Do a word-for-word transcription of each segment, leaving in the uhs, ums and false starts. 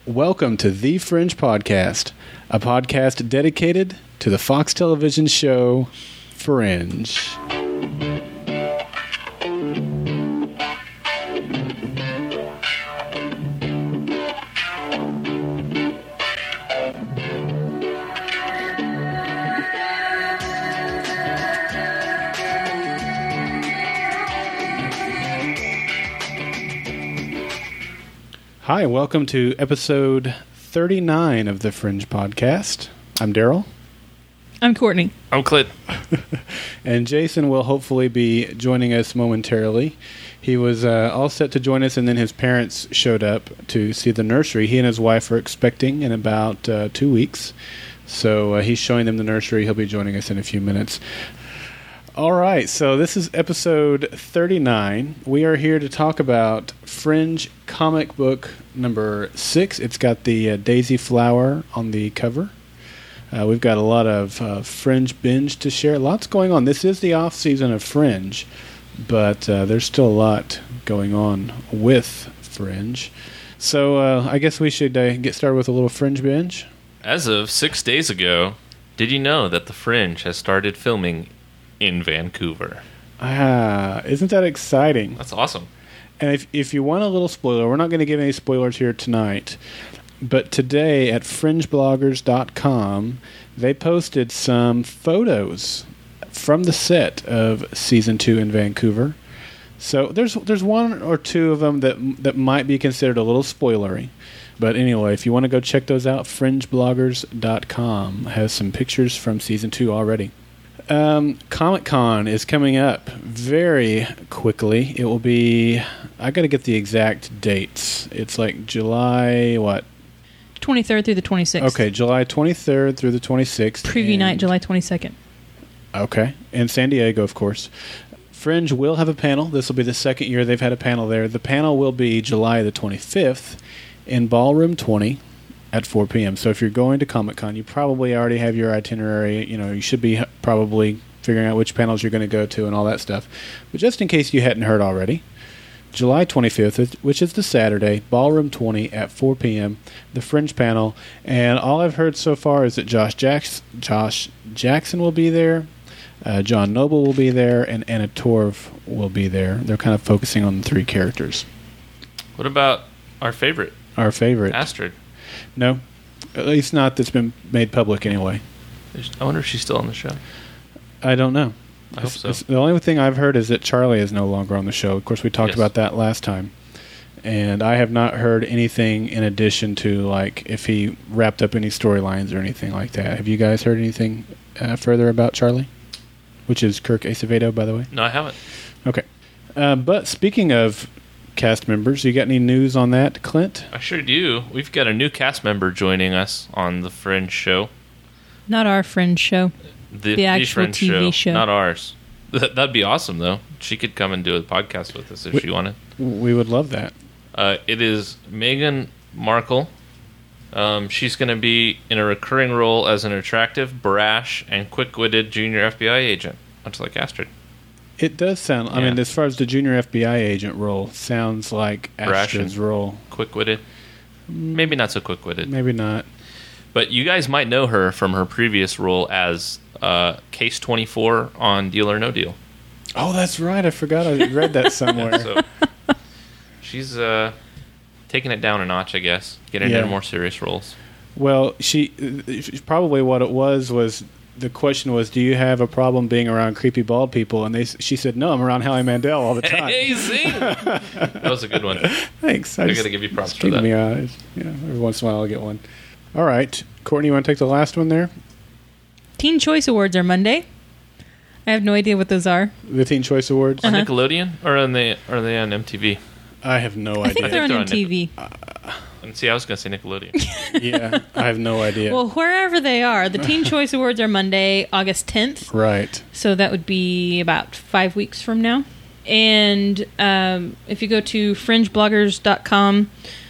Welcome to The Fringe Podcast, a podcast dedicated to the Fox television show Fringe. Hi, welcome to episode thirty-nine of the Fringe Podcast. I'm Daryl. I'm Courtney. I'm Clint. And Jason will hopefully be joining us momentarily. He was uh, all set to join us, and then his parents showed up to see the nursery. He and his wife are expecting in about uh, two weeks. So uh, he's showing them the nursery. He'll be joining us in a few minutes. All right, so this is episode thirty-nine. We are here to talk about Fringe comic book number six. It's got the uh, daisy flower on the cover. Uh, we've got a lot of uh, Fringe binge to share. Lots going on. This is the off season of Fringe, but uh, there's still a lot going on with Fringe. So uh, I guess we should uh, get started with a little Fringe binge. As of six days ago, did you know that The Fringe has started filming in Vancouver? Ah, isn't that exciting? That's awesome. And if if you want a little spoiler, we're not going to give any spoilers here tonight, but today at fringe bloggers dot com, they posted some photos from the set of season two in Vancouver. So there's there's one or two of them that that might be considered a little spoilery. But anyway, if you want to go check those out, fringe bloggers dot com has some pictures from season two already. Um, Comic-Con is coming up very quickly. It will be, I got to get the exact dates. It's like July, what? twenty-third through the twenty-sixth. Okay, July twenty-third through the twenty-sixth. Preview night, July twenty-second. Okay, in San Diego, of course. Fringe will have a panel. This will be the second year they've had a panel there. The panel will be July the twenty-fifth in Ballroom twenty. At four p.m. So if you're going to Comic-Con, you probably already have your itinerary. You know, you should be probably figuring out which panels you're going to go to and all that stuff. But just in case you hadn't heard already, July twenty-fifth, which is the Saturday, Ballroom twenty at four p.m., the Fringe panel. And all I've heard so far is that Josh, Jacks- Josh Jackson will be there, uh, John Noble will be there, and Anna Torv will be there. They're kind of focusing on the three characters. What about our favorite? Our favorite. Astrid. No, at least not that's been made public anyway. I wonder if she's still on the show. I don't know. I hope it's, so. It's, the only thing I've heard is that Charlie is no longer on the show. Of course, we talked Yes. about that last time. And I have not heard anything in addition to, like, if he wrapped up any storylines or anything like that. Have you guys heard anything uh, further about Charlie? Which is Kirk Acevedo, by the way? No, I haven't. Okay. Uh, but speaking of cast members, you got any news on that, Clint? I sure do. We've got a new cast member joining us on the Fringe show. Not our Fringe show. The, The actual Fringe T V show. Not ours. That, that'd be awesome, though. She could come and do a podcast with us if We- she wanted. We would love that. Uh, it is Meghan Markle. Um, she's going to be in a recurring role as an attractive, brash, and quick-witted junior F B I agent, much like Astrid. It does sound, I Yeah. mean, as far as the junior F B I agent role, sounds like Brash Astrid's and role. Quick-witted. Maybe not so quick-witted. Maybe not. But you guys might know her from her previous role as uh, Case twenty-four on Deal or No Deal. Oh, that's right. I forgot I read that somewhere. So she's uh, taking it down a notch, I guess, getting Yeah. into more serious roles. Well, she probably what it was was the question was, do you have a problem being around creepy bald people? And they, she said, no, I'm around Howie Mandel all the time. Hey, zing! That was a good one. Thanks. I just gotta give you props for keep that. me honest. Yeah, every once in a while I'll get one. All right, Courtney, you want to take the last one there? Teen Choice Awards are Monday. I have no idea what those are. The Teen Choice Awards. Uh-huh. On Nickelodeon, or are they are they on M T V? I have no I think idea. they're on they're on M T V. And see, I was gonna say Nickelodeon. Yeah, I have no idea. Well, wherever they are, the Teen Choice Awards are Monday, August tenth. Right. So that would be about five weeks from now. And um, if you go to fringe bloggers dot com,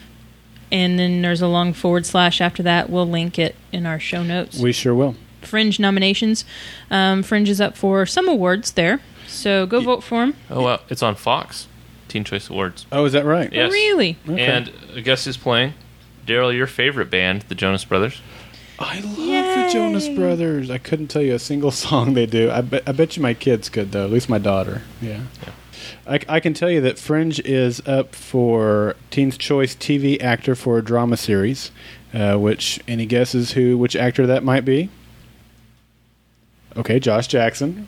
and then there's a long forward slash after that, we'll link it in our show notes. We sure will. Fringe nominations. Um, Fringe is up for some awards there. So go vote for them. Oh, wow. It's on Fox. Teen Choice Awards. Oh, is that right? Yes. Oh, really? Okay. And guess who's playing? Daryl, your favorite band, the Jonas Brothers. I love Yay. the Jonas Brothers. I couldn't tell you a single song they do. I bet, I bet you my kids could, though. At least my daughter. Yeah. Yeah. I, I can tell you that Fringe is up for Teen's Choice T V Actor for a Drama Series. Uh, which, any guesses who, which actor that might be? Okay, Josh Jackson.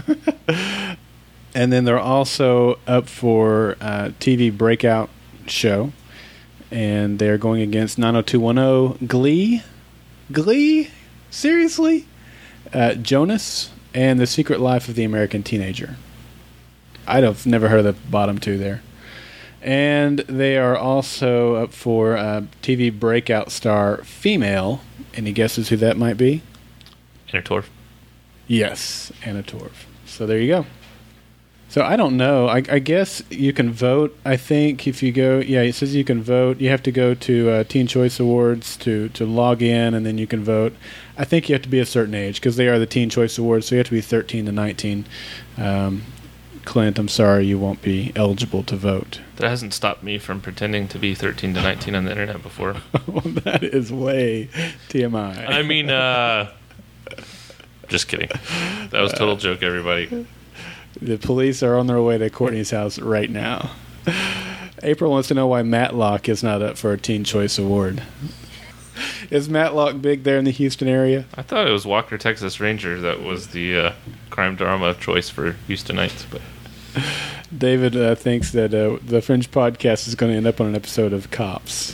And then they're also up for uh, T V Breakout Show. And they're going against nine oh two one oh, Glee. Glee? Seriously? Uh, Jonas and The Secret Life of the American Teenager. I've never heard of the bottom two there. And they are also up for uh, T V Breakout Star Female. Any guesses who that might be? Anna Torv. Yes, Anna Torv. So there you go. So I don't know. I, I guess you can vote. I think if you go, yeah, it says you can vote. You have to go to uh, Teen Choice Awards to, to log in, and then you can vote. I think you have to be a certain age because they are the Teen Choice Awards, so you have to be thirteen to nineteen. Um, Clint, I'm sorry you won't be eligible to vote. That hasn't stopped me from pretending to be thirteen to nineteen on the internet before. Well, that is way T M I. I mean, uh... just kidding. That was a total joke, everybody. The police are on their way to Courtney's house right now. April wants to know why Matlock is not up for a Teen Choice Award. Is Matlock big there in the Houston area? I thought it was Walker, Texas Ranger that was the uh, crime drama choice for Houstonites, but David uh, thinks that uh, the Fringe podcast is going to end up on an episode of Cops.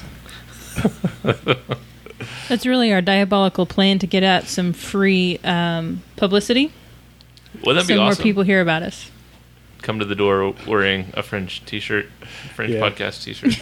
That's really our diabolical plan to get at some free um, publicity. wouldn't that so be more awesome? people hear about us. Come to the door wearing a Fringe t-shirt, Fringe Yeah. podcast t-shirt.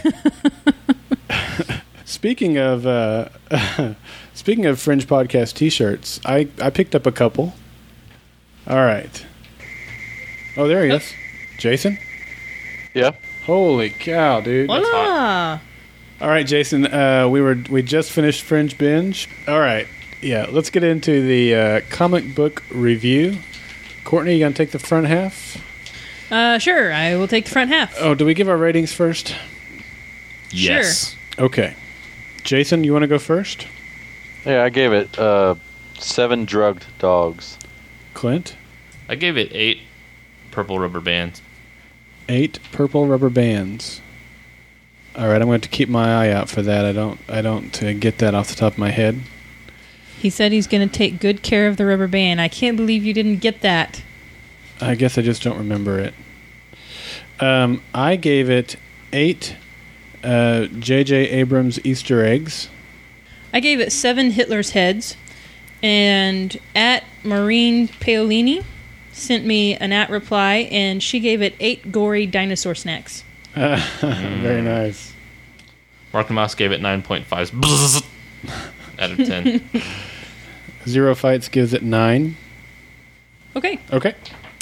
Speaking of uh, speaking of Fringe podcast T-shirts, I, I picked up a couple. All right. Oh, there he is, Jason. Yeah. Holy cow, dude! That's Voila! All right, Jason. Uh, we were we just finished Fringe binge. All right, yeah. Let's get into the uh, comic book review. Courtney, you gonna take the front half? Uh, sure, I will take the front half. Oh, do we give our ratings first? Yes. Okay. Jason, you want to go first? Yeah, I gave it uh, seven drugged dogs. Clint, I gave it eight purple rubber bands. eight purple rubber bands. All right, I'm going to keep my eye out for that. I don't I don't uh, get that off the top of my head. He said he's going to take good care of the rubber band. I can't believe you didn't get that. I guess I just don't remember it. Um, I gave it eight uh, J J Abrams Easter eggs. I gave it seven Hitler's heads, and at Maureen Paolini sent me an at reply, and she gave it eight gory dinosaur snacks. Uh, very nice. Mark and Mouse gave it nine point five out of ten. Zero Fights gives it nine. Okay, Okay.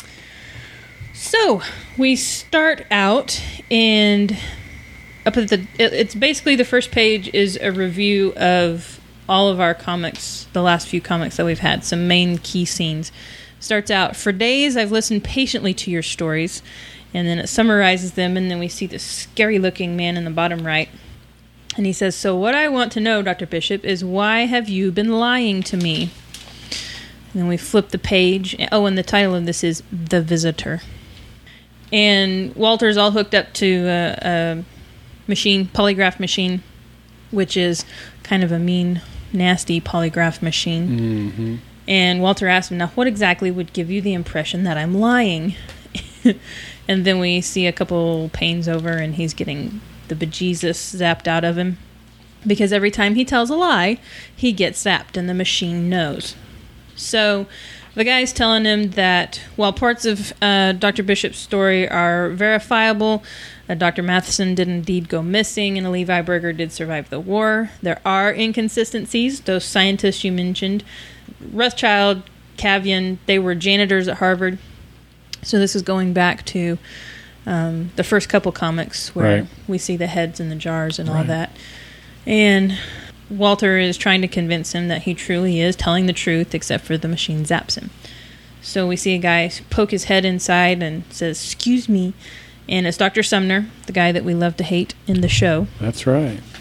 so we start out, and up at the it- it's basically the first page is a review of all of our comics, the last few comics that we've had, some main key scenes. Starts out, for days I've listened patiently to your stories, and then it summarizes them, and then we see this scary looking man in the bottom right, and he says, so what I want to know, Doctor Bishop, is why have you been lying to me? And then we flip the page. Oh, and the title of this is The Visitor. And Walter's all hooked up to a, a machine, polygraph machine, which is kind of a mean, nasty polygraph machine. Mm-hmm. And Walter asked him, now what exactly would give you the impression that I'm lying? And then we see a couple panes over, and he's getting the bejesus zapped out of him. Because every time he tells a lie, he gets zapped, and the machine knows. So the guy's telling him that while parts of uh, Doctor Bishop's story are verifiable, uh, Doctor Matheson did indeed go missing, and Levi Berger did survive the war, there are inconsistencies. Those scientists you mentioned, Rothschild, Cavian, they were janitors at Harvard. So this is going back to um, the first couple comics where Right. we see the heads in the jars and all Right. that. And Walter is trying to convince him that he truly is telling the truth, except for the machine zaps him. So we see a guy poke his head inside and says, excuse me. And it's Doctor Sumner, the guy that we love to hate in the show. That's right.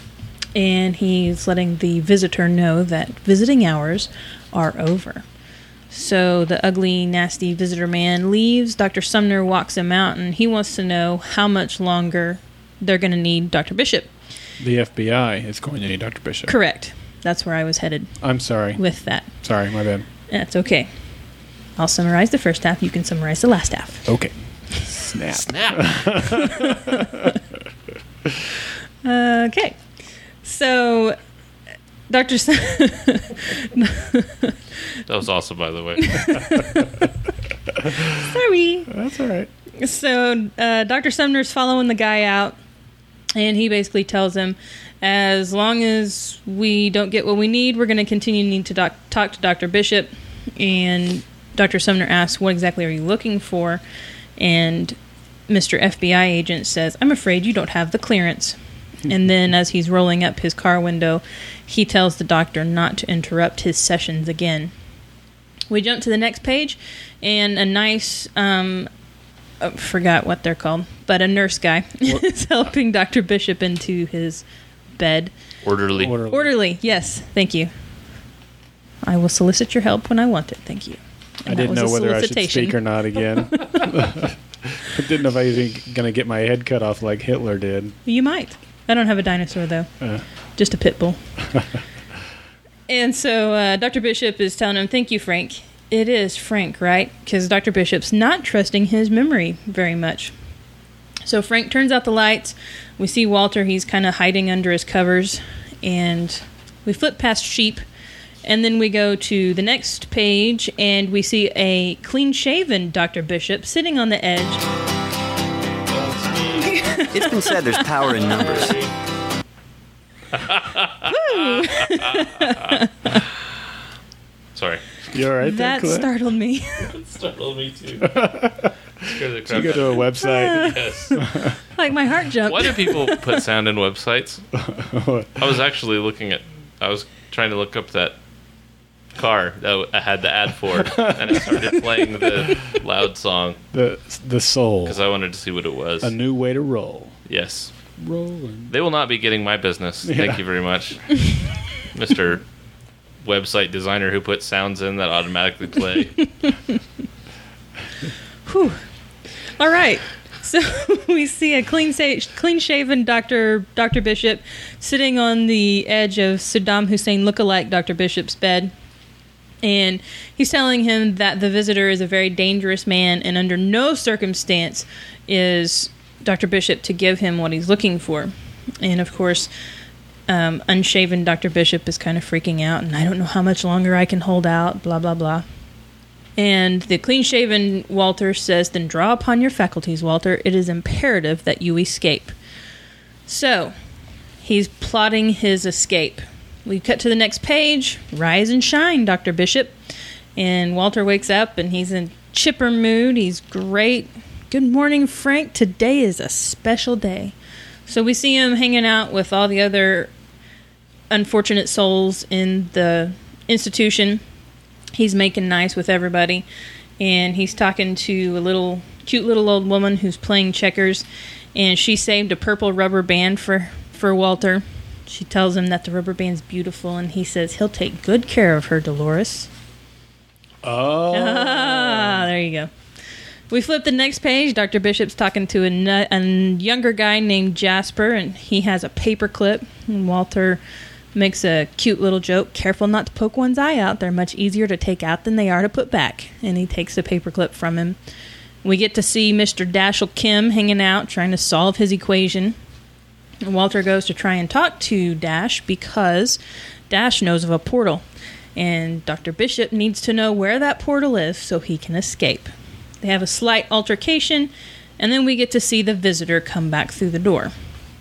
and he's letting the visitor know that visiting hours are over. So the ugly, nasty visitor man leaves. Doctor Sumner walks him out, and he wants to know how much longer they're going to need Doctor Bishop. The F B I is going to need Doctor Bishop. Correct. That's where I was headed I'm sorry. with that. Sorry, my bad. That's okay. I'll summarize the first half. You can summarize the last half. Okay. Snap. Snap. Okay. So, Doctor Sun- That was awesome, by the way. Sorry. That's all right. So, uh, Doctor Sumner's following the guy out, and he basically tells him, as long as we don't get what we need, we're going to continue to need to doc- talk to Doctor Bishop. And Doctor Sumner asks, what exactly are you looking for? And Mister F B I agent says, I'm afraid you don't have the clearance. And then as he's rolling up his car window, he tells the doctor not to interrupt his sessions again. We jump to the next page, and a nice, um, I forgot what they're called, but a nurse guy is helping Doctor Bishop into his bed. Orderly. Orderly. Orderly, yes, thank you. I will solicit your help when I want it, thank you. I And that didn't was a know whether I should solicitation. speak or not again. I didn't know if I was going to get my head cut off like Hitler did. You might. I don't have a dinosaur, though. Uh, Just a pit bull. And so uh, Doctor Bishop is telling him, thank you, Frank. It is Frank, right? Because Doctor Bishop's not trusting his memory very much. So Frank turns out the lights. We see Walter. He's kind of hiding under his covers. And we flip past sheep. And then we go to the next page, and we see a clean-shaven Doctor Bishop sitting on the edge. It's been said there's power in numbers. Sorry. you all right there, That Clint? startled me. It startled me too. Scared the You crap go to a website. Yes. Like my heart jumped. Why do people put sound in websites? I was actually looking at. I was trying to look up that car that I had the ad for, and it started playing the loud song the the soul. because I wanted to see what it was. A new way to roll. Yes. Rolling. They will not be getting my business. Yeah. Thank you very much, Mister Website designer who puts sounds in that automatically play. Whew. All right. So we see a clean sa- clean-shaven Doctor Doctor Bishop sitting on the edge of Saddam Hussein lookalike Doctor Bishop's bed. And he's telling him that the visitor is a very dangerous man, and under no circumstance is Doctor Bishop to give him what he's looking for. And of course, um, unshaven Doctor Bishop is kind of freaking out, and I don't know how much longer I can hold out, blah, blah, blah. And the clean-shaven Walter says, then draw upon your faculties, Walter. It is imperative that you escape. So, he's plotting his escape. We cut to the next page. Rise and shine, Doctor Bishop. And Walter wakes up, and he's in chipper mood. He's great. Good morning, Frank. Today is a special day. So we see him hanging out with all the other unfortunate souls in the institution. He's making nice with everybody, and he's talking to a little cute little old woman who's playing checkers, and she saved a purple rubber band for, for Walter. She tells him that the rubber band's beautiful, and he says he'll take good care of her, Dolores. Oh. Ah, there you go. We flip the next page. Doctor Bishop's talking to a, nu- a younger guy named Jasper, and he has a paper clip. And Walter makes a cute little joke. Careful not to poke one's eye out. They're much easier to take out than they are to put back. And he takes the paper clip from him. We get to see Mister Dashiell Kim hanging out, trying to solve his equation. And Walter goes to try and talk to Dash because Dash knows of a portal. And Doctor Bishop needs to know where that portal is so he can escape. They have a slight altercation, and then we get to see the visitor come back through the door.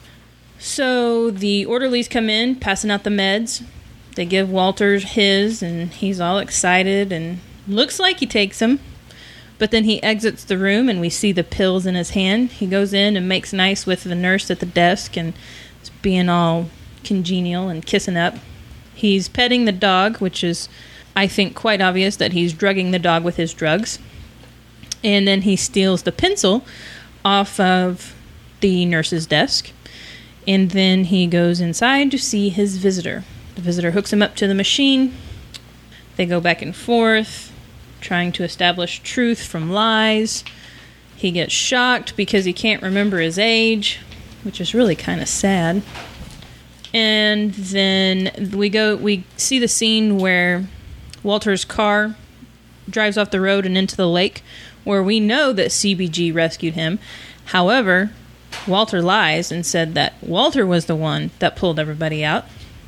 So the orderlies come in, passing out the meds. They give Walter his, and he's all excited and looks like he takes them. But then he exits the room, and we see the pills in his hand. He goes in and makes nice with the nurse at the desk and is being all congenial and kissing up. He's petting the dog, which is, I think, quite obvious that he's drugging the dog with his drugs. And then he steals the pencil off of the nurse's desk. And then he goes inside to see his visitor. The visitor hooks him up to the machine. They go back and forth, trying to establish truth from lies. He gets shocked because he can't remember his age, which is really kind of sad. And then we go, we see the scene where Walter's car drives off the road and into the lake, where we know that C B G rescued him. However, Walter lies and said that Walter was the one that pulled everybody out.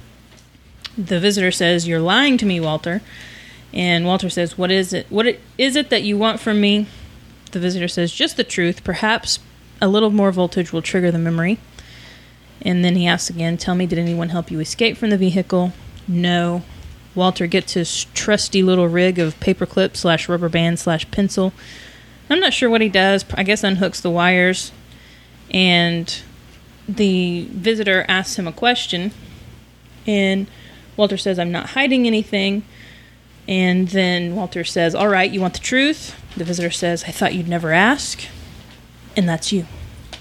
The visitor says, "You're lying to me, Walter." And Walter says, "What is it? What is it that you want from me?" The visitor says, "Just the truth. Perhaps a little more voltage will trigger the memory." And then he asks again, "Tell me, did anyone help you escape from the vehicle?" No. Walter gets his trusty little rig of paperclip slash rubber band slash pencil. I'm not sure what he does. I guess unhooks the wires. And the visitor asks him a question. And Walter says, "I'm not hiding anything." And then Walter says, "All right, you want the truth?" The visitor says, "I thought you'd never ask." And that's you.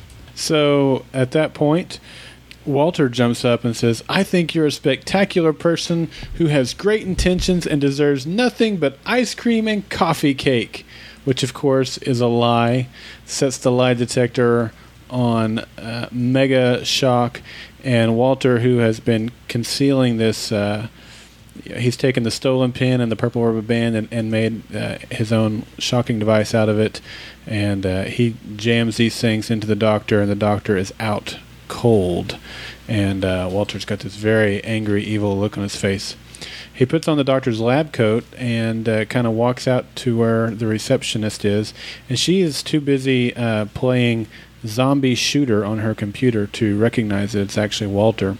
So at that point, Walter jumps up and says, "I think you're a spectacular person who has great intentions and deserves nothing but ice cream and coffee cake," which of course is a lie. Sets the lie detector on uh, mega shock, and Walter, who has been concealing this, uh, he's taken the stolen pin and the purple rubber band and, and made uh, his own shocking device out of it, and uh, he jams these things into the doctor, and the doctor is out cold, and uh, Walter's got this very angry, evil look on his face. He puts on the doctor's lab coat and uh, kind of walks out to where the receptionist is, and she is too busy uh, playing zombie shooter on her computer to recognize that it's actually Walter.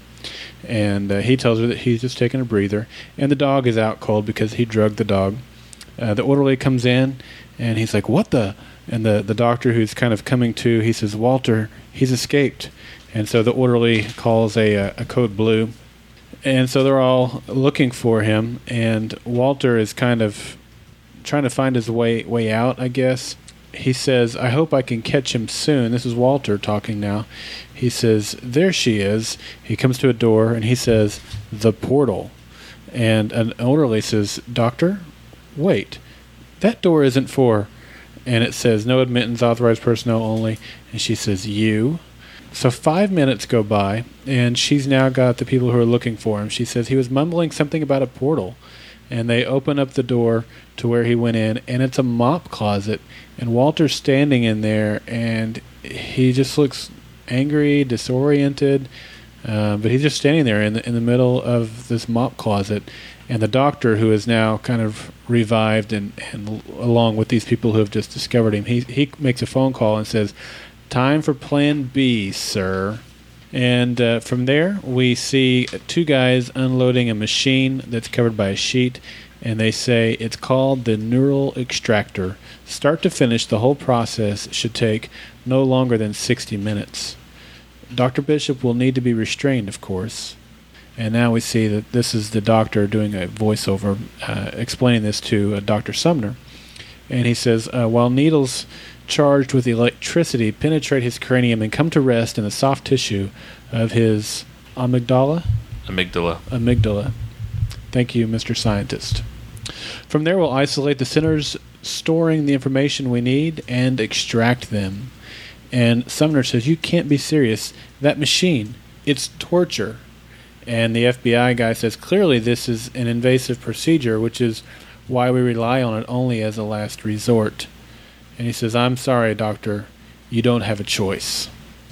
And uh, he tells her that he's just taking a breather, and the dog is out cold because he drugged the dog. Uh, the orderly comes in, and he's like, "What the?" And the, the doctor, who's kind of coming to, he says, "Walter, he's escaped." And so the orderly calls a, a code blue. And so they're all looking for him, and Walter is kind of trying to find his way way out, I guess. He says, "I hope I can catch him soon." This is Walter talking now. He says, "There she is." He comes to a door, and he says, "The portal." And an orderly says, "Doctor, wait. That door isn't for..." And it says, "No admittance, authorized personnel only." And she says, "You?" So five minutes go by, and she's now got the people who are looking for him. She says he was mumbling something about a portal, and they open up the door to where he went in, and it's a mop closet, and Walter's standing in there, and he just looks angry, disoriented, uh, but he's just standing there in the, in the middle of this mop closet, and the doctor, who is now kind of revived, and, and along with these people who have just discovered him, he he makes a phone call and says, "Time for Plan B, sir." And uh, from there, we see two guys unloading a machine that's covered by a sheet, and they say it's called the neural extractor. Start to finish, the whole process should take no longer than sixty minutes. Doctor Bishop will need to be restrained, of course. And now we see that this is the doctor doing a voiceover, uh, explaining this to uh, Doctor Sumner. And he says, uh, while needles charged with electricity penetrate his cranium and come to rest in the soft tissue of his amygdala? Amygdala. Amygdala. Thank you, Mister Scientist. From there, we'll isolate the centers storing the information we need and extract them. And Sumner says, "You can't be serious. That machine, it's torture." And the F B I guy says, "Clearly this is an invasive procedure, which is why we rely on it only as a last resort." And he says, "I'm sorry, doctor. You don't have a choice."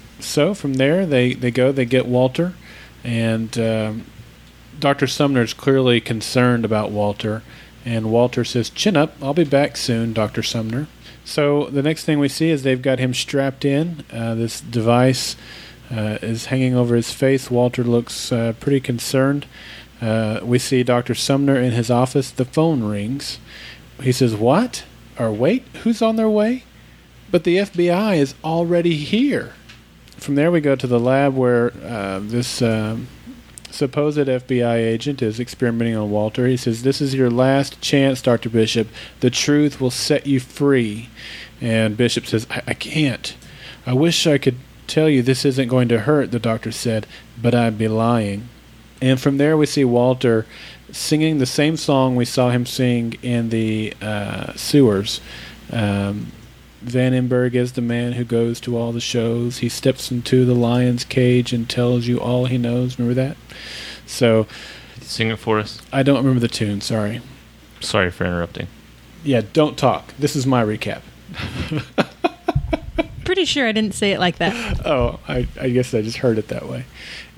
So from there, they, they go, they get Walter, and um, Doctor Sumner's clearly concerned about Walter, and Walter says, "Chin up, I'll be back soon, Doctor Sumner." So the next thing we see is they've got him strapped in. Uh, this device uh, is hanging over his face. Walter looks uh, pretty concerned. Uh, we see Doctor Sumner in his office. The phone rings. He says, "What? Or wait, who's on their way?" But the F B I is already here. From there we go to the lab where uh, this um, supposed F B I agent is experimenting on Walter. He says, "This is your last chance, Doctor Bishop. The truth will set you free." And Bishop says, I, I can't. I wish I could tell you this isn't going to hurt," the doctor said, "but I'd be lying." And from there we see Walter singing the same song we saw him sing in the uh, sewers. Um, Vandenberg is the man who goes to all the shows. He steps into the lion's cage and tells you all he knows. Remember that? So, Sing it for us. I don't remember the tune, sorry. Sorry for interrupting. Yeah, don't talk. This is my recap. Pretty sure I didn't say it like that. Oh, I, I guess I just heard it that way.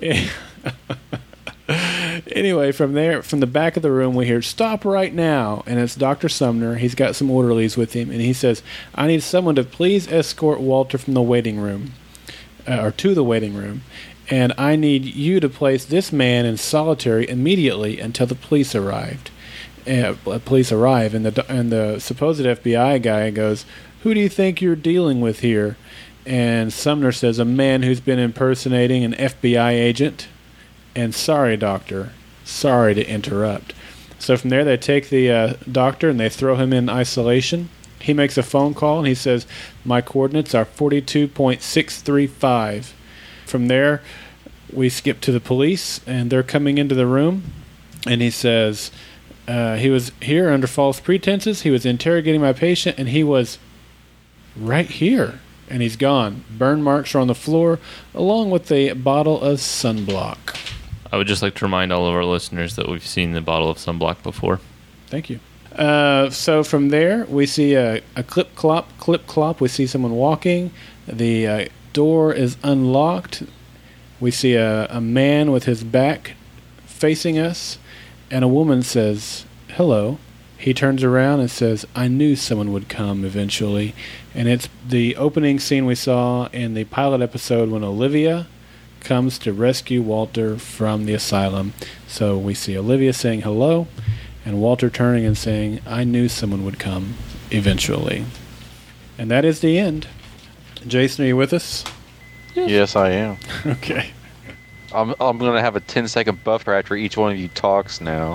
Anyway, from there, from the back of the room, we hear, "Stop right now." And it's Doctor Sumner. He's got some orderlies with him. And he says, "I need someone to please escort Walter from the waiting room, uh, or to the waiting room. And I need you to place this man in solitary immediately until the police arrived." Uh, police arrive, and the and the supposed F B I guy goes, "Who do you think you're dealing with here?" And Sumner says, "A man who's been impersonating an F B I agent." And sorry, doctor, sorry to interrupt. So from there, they take the uh, doctor and they throw him in isolation. He makes a phone call and he says, "My coordinates are forty-two point six three five. From there, we skip to the police, and they're coming into the room. And he says, uh, he was here under false pretenses. He was interrogating my patient, and he was right here. And he's gone. Burn marks are on the floor, along with a bottle of sunblock. I would just like to remind all of our listeners that we've seen the bottle of sunblock before. Thank you. Uh, so from there, we see a, a clip clop, clip clop. We see someone walking. The uh, door is unlocked. We see a, a man with his back facing us, and a woman says, "Hello." He turns around and says, "I knew someone would come eventually." And it's the opening scene we saw in the pilot episode when Olivia comes to rescue Walter from the asylum. So we see Olivia saying hello, and Walter turning and saying, "I knew someone would come eventually." And that is the end. Jason, are you with us? Yes, I am. Okay. I'm I'm gonna have a ten second buffer after each one of you talks now.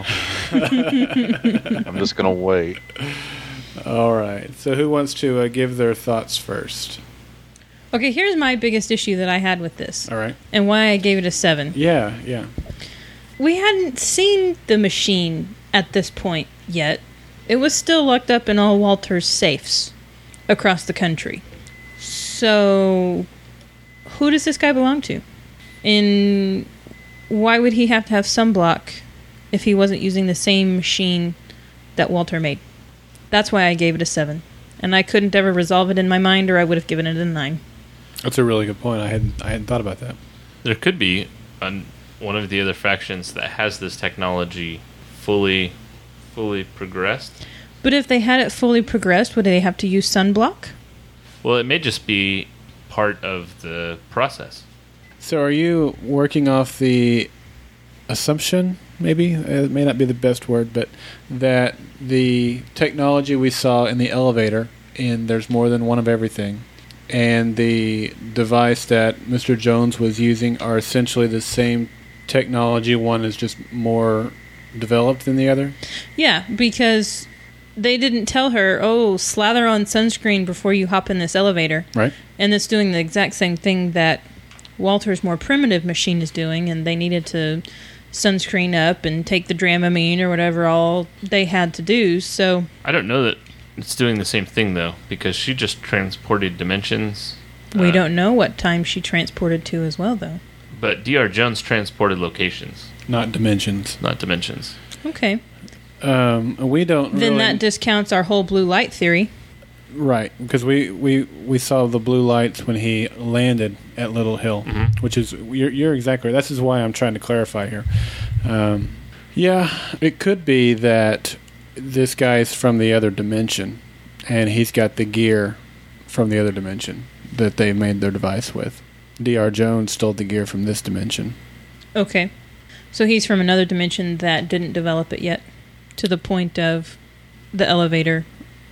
I'm just gonna wait. All right. So who wants to uh, give their thoughts first? Okay, here's my biggest issue that I had with this. All right. And why I gave it a seven. Yeah, yeah. We hadn't seen the machine at this point yet. It was still locked up in all Walter's safes across the country. So, who does this guy belong to? And why would he have to have sunblock if he wasn't using the same machine that Walter made? That's why I gave it a seven. And I couldn't ever resolve it in my mind, or I would have given it a nine. That's a really good point. I hadn't I hadn't thought about that. There could be an, one of the other factions that has this technology fully, fully progressed. But if they had it fully progressed, would they have to use sunblock? Well, it may just be part of the process. So are you working off the assumption, maybe? It may not be the best word, but that the technology we saw in the elevator, and there's more than one of everything, and the device that Mister Jones was using are essentially the same technology. One is just more developed than the other? Yeah, because they didn't tell her, oh, slather on sunscreen before you hop in this elevator. Right. And it's doing the exact same thing that Walter's more primitive machine is doing, and they needed to sunscreen up and take the Dramamine or whatever all they had to do. So I don't know that it's doing the same thing, though, because she just transported dimensions. we uh, don't know what time she transported to as well, though. But D R. Jones transported locations, Not dimensions. not dimensions. Okay. Um, we don't Then really... that discounts our whole blue light theory. Right, because we, we, we saw the blue lights when he landed at Little Hill, Mhm. which is, you're, you're exactly right. This is why I'm trying to clarify here. Um, yeah, it could be that this guy's from the other dimension, and he's got the gear from the other dimension that they made their device with. D R. Jones stole the gear from this dimension. Okay. So he's from another dimension that didn't develop it yet, to the point of the elevator.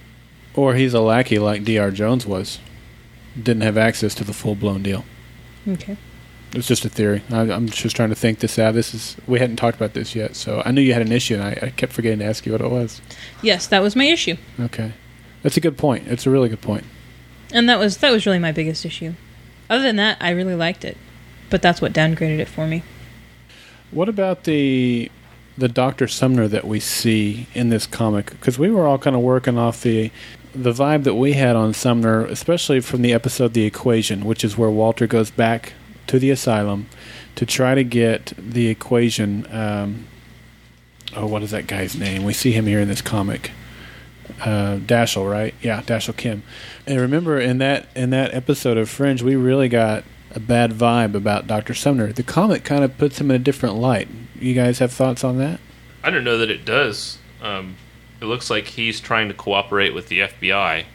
Or he's a lackey like D R. Jones was. Didn't have access to the full-blown deal. Okay. It's just a theory. I, I'm just trying to think this out. This is we hadn't talked about this yet, so I knew you had an issue, and I, I kept forgetting to ask you what it was. Yes, that was my issue. Okay, that's a good point. It's a really good point. And that was that was really my biggest issue. Other than that, I really liked it. But that's what downgraded it for me. What about the the Doctor Sumner that we see in this comic? Because we were all kind of working off the the vibe that we had on Sumner, especially from the episode The Equation, which is where Walter goes back to the asylum to try to get the equation. Um, oh, what is that guy's name? We see him here in this comic. Uh, Dashiell, right? Yeah, Dashiell Kim. And remember, in that in that episode of Fringe, we really got a bad vibe about Doctor Sumner. The comic kind of puts him in a different light. You guys have thoughts on that? I don't know that it does. Um, it looks like he's trying to cooperate with the F B I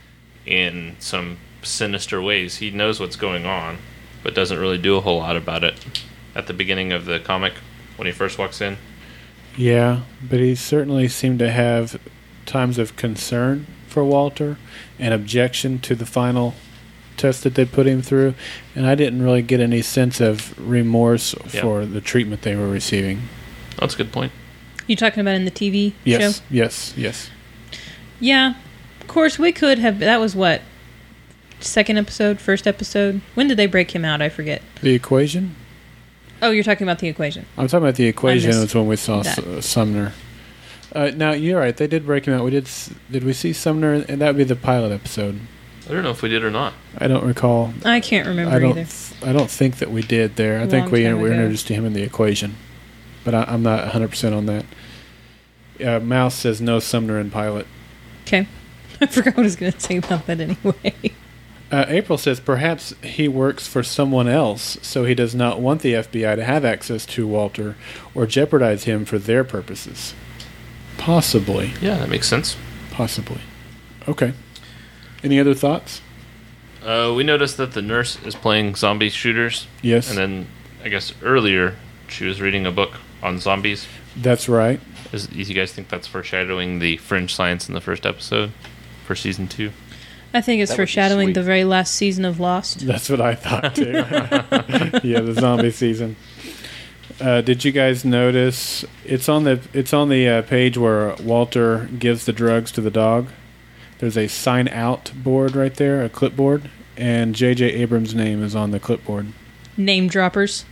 in some sinister ways. He knows what's going on, but doesn't really do a whole lot about it at the beginning of the comic when he first walks in. Yeah, but he certainly seemed to have times of concern for Walter and objection to the final test that they put him through, and I didn't really get any sense of remorse Yeah. for the treatment they were receiving. That's a good point. You talking about in the T V Yes, show? yes, yes. Yeah. Of course, we could have... That was what? Second episode? First episode? When did they break him out? I forget. The Equation? Oh, you're talking about the equation. I'm talking about The Equation. missed That's when we saw that. S- Sumner. Uh, now, you're right. They did break him out. We did. s- Did we see Sumner? And that would be the pilot episode. I don't know if we did or not. I don't recall. I can't remember I don't. either. th- I don't think that we did there. I A think long we time were ago. introduced to him in The Equation, but I, I'm not one hundred percent on that. Uh, Mouse says no Sumner in pilot. Okay. I forgot what I was going to say about that anyway. Uh, April says perhaps he works for someone else, so he does not want the F B I to have access to Walter or jeopardize him for their purposes. Possibly. Yeah, that makes sense. Possibly. Okay. Any other thoughts? Uh, we noticed that the nurse is playing zombie shooters. Yes. And then, I guess earlier, she was reading a book on zombies. That's right. Is, do you guys think that's foreshadowing the fringe science in the first episode for season two? I think it's That would be foreshadowing sweet. the very last season of Lost. That's what I thought too. Yeah, the zombie season. Uh, did you guys notice it's on the it's on the uh, page where Walter gives the drugs to the dog? There's a sign out board right there, a clipboard, and J J Abrams' name is on the clipboard. Name droppers.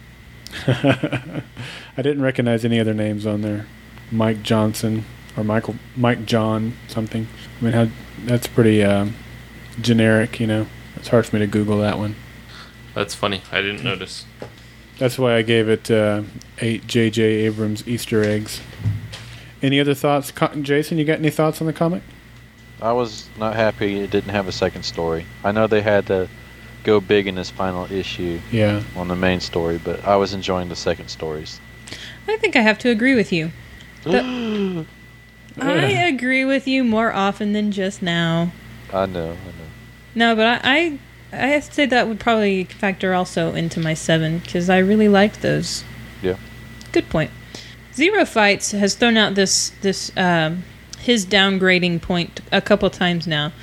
I didn't recognize any other names on there. Mike Johnson or Michael Mike John something. I mean, how that's pretty um, generic, you know. It's hard for me to Google that one. That's funny. I didn't notice. That's why I gave it uh, eight J J Abrams Easter eggs. Any other thoughts, Co- Jason? You got any thoughts on the comic? I was not happy it didn't have a second story. I know they had to go big in this final issue Yeah. on the main story, but I was enjoying the second stories. I think I have to agree with you. The- I agree with you more often than just now. I know, I know. No, but I, I, I have to say that would probably factor also into my seven because I really liked those. Yeah. Good point. Zero Fights has thrown out this this um, his downgrading point a couple times now,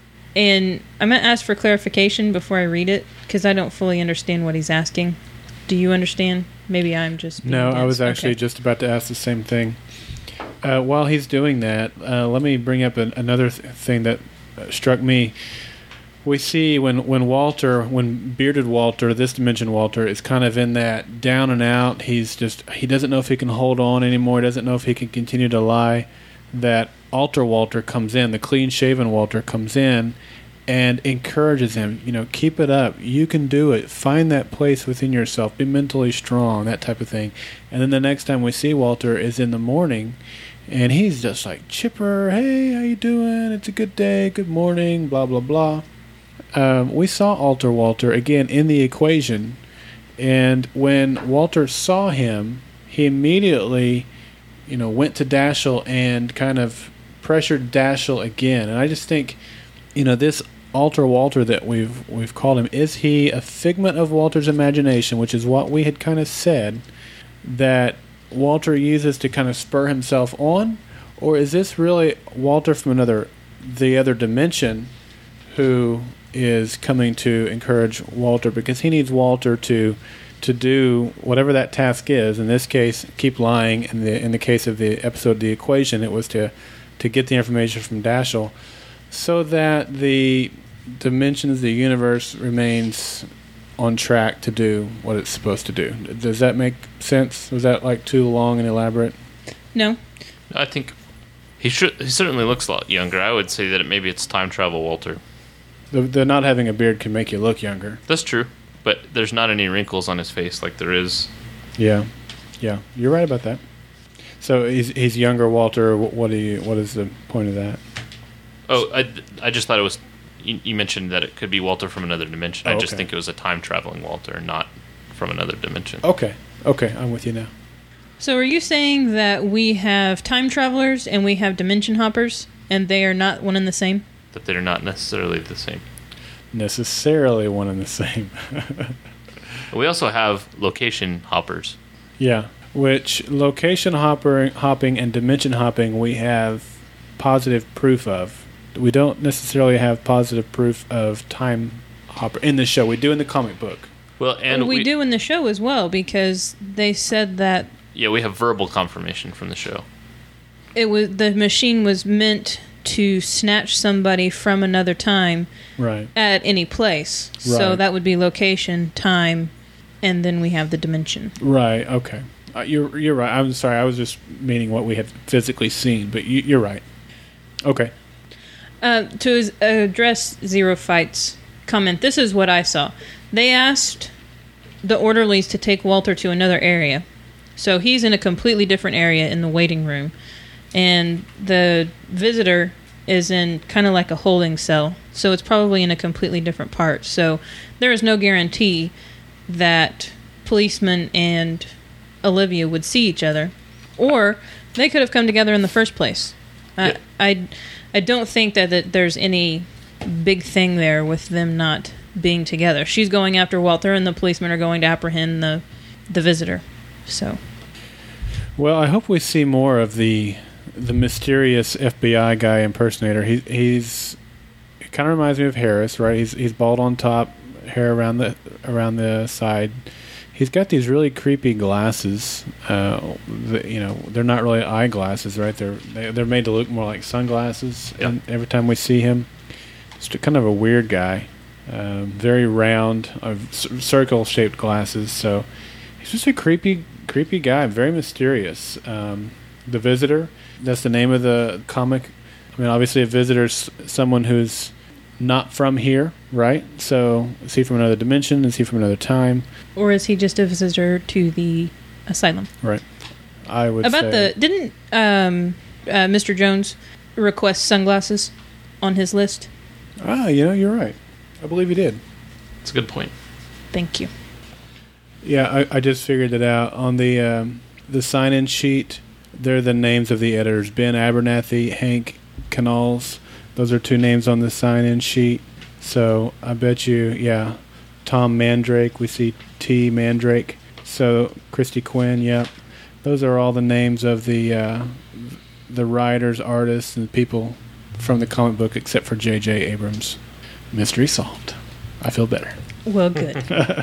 and I'm gonna ask for clarification before I read it because I don't fully understand what he's asking. Do you understand? Maybe I'm just being No, I dense. was actually Okay. just about to ask the same thing. Uh, while he's doing that, uh, let me bring up an, another th- thing that uh, struck me. We see when, when Walter, when bearded Walter, this dimension Walter, is kind of in that down and out. He's just, he doesn't know if he can hold on anymore. He doesn't know if he can continue to lie. That alter Walter comes in, the clean-shaven Walter comes in and encourages him, you know, keep it up. You can do it. Find that place within yourself. Be mentally strong, that type of thing. And then the next time we see Walter is in the morning, and he's just like chipper. Hey, how you doing? It's a good day. Good morning. Blah, blah, blah. Um, we saw Alter Walter again in the equation, and when Walter saw him, he immediately, you know, went to Dashiell and kind of pressured Dashiell again. And I just think, you know, this Alter Walter that we've we've called him, is he a figment of Walter's imagination, which is what we had kind of said that Walter uses to kind of spur himself on, or is this really Walter from another, the other dimension, who is coming to encourage Walter because he needs Walter to to do whatever that task is. In this case, keep lying. In the in the case of the episode The Equation, it was to to get the information from Dashiell so that the dimensions, the universe remains on track to do what it's supposed to do. Does that make sense? Was that like too long and elaborate? No. I think he should. He certainly looks a lot younger. I would say that it, maybe it's time travel, Walter. The, the not having a beard can make you look younger. That's true, but there's not any wrinkles on his face like there is. Yeah, yeah, you're right about that. So he's he's younger, Walter. What do you? What is the point of that? Oh, I, I just thought it was. You, you mentioned that it could be Walter from another dimension. Oh, I just okay. think it was a time traveling Walter, not from another dimension. Okay, okay, I'm with you now. So are you saying that we have time travelers and we have dimension hoppers, and they are not one and the same? That they're not necessarily the same. Necessarily one and the same. We also have location hoppers. Yeah, which location hopper, hopping and dimension hopping we have positive proof of. We don't necessarily have positive proof of time hopper in the show. We do in the comic book. Well, and we, we do in the show as well, because they said that yeah, we have verbal confirmation from the show. it was the machine was meant to snatch somebody from another time Right. at any place. So Right. that would be location, time, and then we have the dimension. Right. Okay. Uh, you're you're right. I'm sorry. I was just meaning what we have physically seen, but you, you're right. Okay. Uh, to as- address Zero Fight's comment, this is what I saw. They asked the orderlies to take Walter to another area. So he's in a completely different area in the waiting room. And the visitor is in kind of like a holding cell. So it's probably in a completely different part. So there is no guarantee that policeman and Olivia would see each other. Or they could have come together in the first place. Yeah. I, I, I don't think that, that there's any big thing there with them not being together. She's going after Walter, and the policemen are going to apprehend the the visitor. So, Well, I hope we see more of the the mysterious F B I guy impersonator. He he's it kind of reminds me of Harris, right? He's he's bald on top, hair around the around the side. He's got these really creepy glasses. Uh, the, you know, they're not really eyeglasses, right? They're they, they're made to look more like sunglasses. Yeah. And every time we see him, just a, kind of a weird guy. Um, very round, uh, c- circle-shaped glasses. So he's just a creepy, creepy guy. Very mysterious. Um, the Visitor. That's the name of the comic. I mean, obviously, a visitor's someone who's not from here, right? So is he from another dimension? Is he from another time? or is he just a visitor to the asylum? Right. I would About say. the didn't um, uh, Mister Jones request sunglasses on his list? Ah, you know, you're right. I believe he did. It's a good point. Thank you. Yeah, I, I just figured it out. On the um, the sign-in sheet, they're the names of the editors. Ben Abernathy, Hank Canals. Those are two names on the sign-in sheet. So I bet you, yeah, Tom Mandrake. We see T. Mandrake. So Christy Quinn, yeah. Those are all the names of the uh, the writers, artists, and people from the comic book, except for J J. Abrams. Mystery solved. I feel better. Well, good.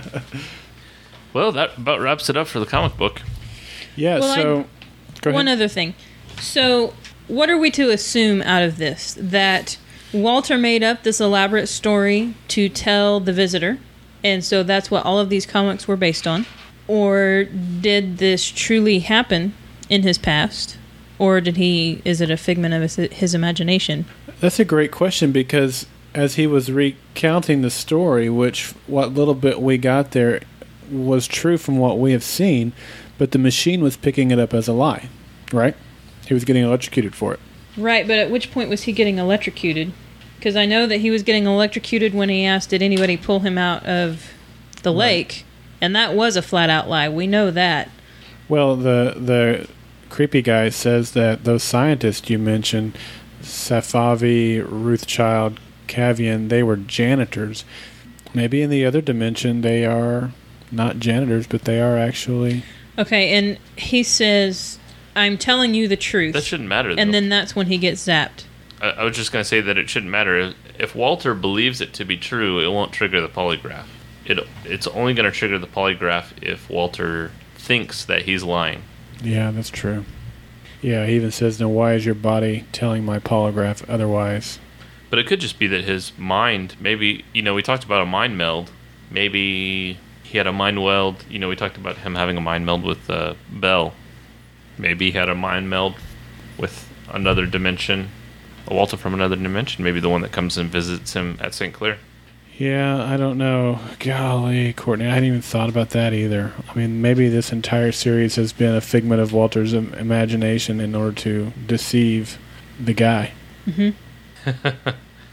Well, that about wraps it up for the comic book. Yeah, Well, so... Go One ahead. other thing. So, what are we to assume out of this? That Walter made up this elaborate story to tell the visitor, and so that's what all of these comics were based on? Or did this truly happen in his past? Or did he? Is it a figment of his, his imagination? That's a great question, because as he was recounting the story, which what little bit we got there was true from what we have seen, but the machine was picking it up as a lie, right? He was getting electrocuted for it. Right, but at which point was he getting electrocuted? Because I know that he was getting electrocuted when he asked, did anybody pull him out of the Right. lake? And that was a flat-out lie. We know that. Well, the the creepy guy says that those scientists you mentioned, Safavi, Ruthchild, Cavian, they were janitors. Maybe in the other dimension they are not janitors, but they are actually... Okay, and he says, I'm telling you the truth. That shouldn't matter, though. And then that's when he gets zapped. I, I was just going to say that it shouldn't matter. If Walter believes it to be true, it won't trigger the polygraph. It It's only going to trigger the polygraph if Walter thinks that he's lying. Yeah, that's true. Yeah, he even says, then why is your body telling my polygraph otherwise? But it could just be that his mind, maybe, you know, we talked about a mind meld. maybe he had a mind meld. You know, we talked about him having a mind meld with uh, Belle. Maybe he had a mind meld with another dimension, a Walter from another dimension. Maybe the one that comes and visits him at Saint Clair. Yeah, I don't know. Golly, Courtney, I hadn't even thought about that either. I mean, maybe this entire series has been a figment of Walter's im- imagination in order to deceive the guy. Mm-hmm.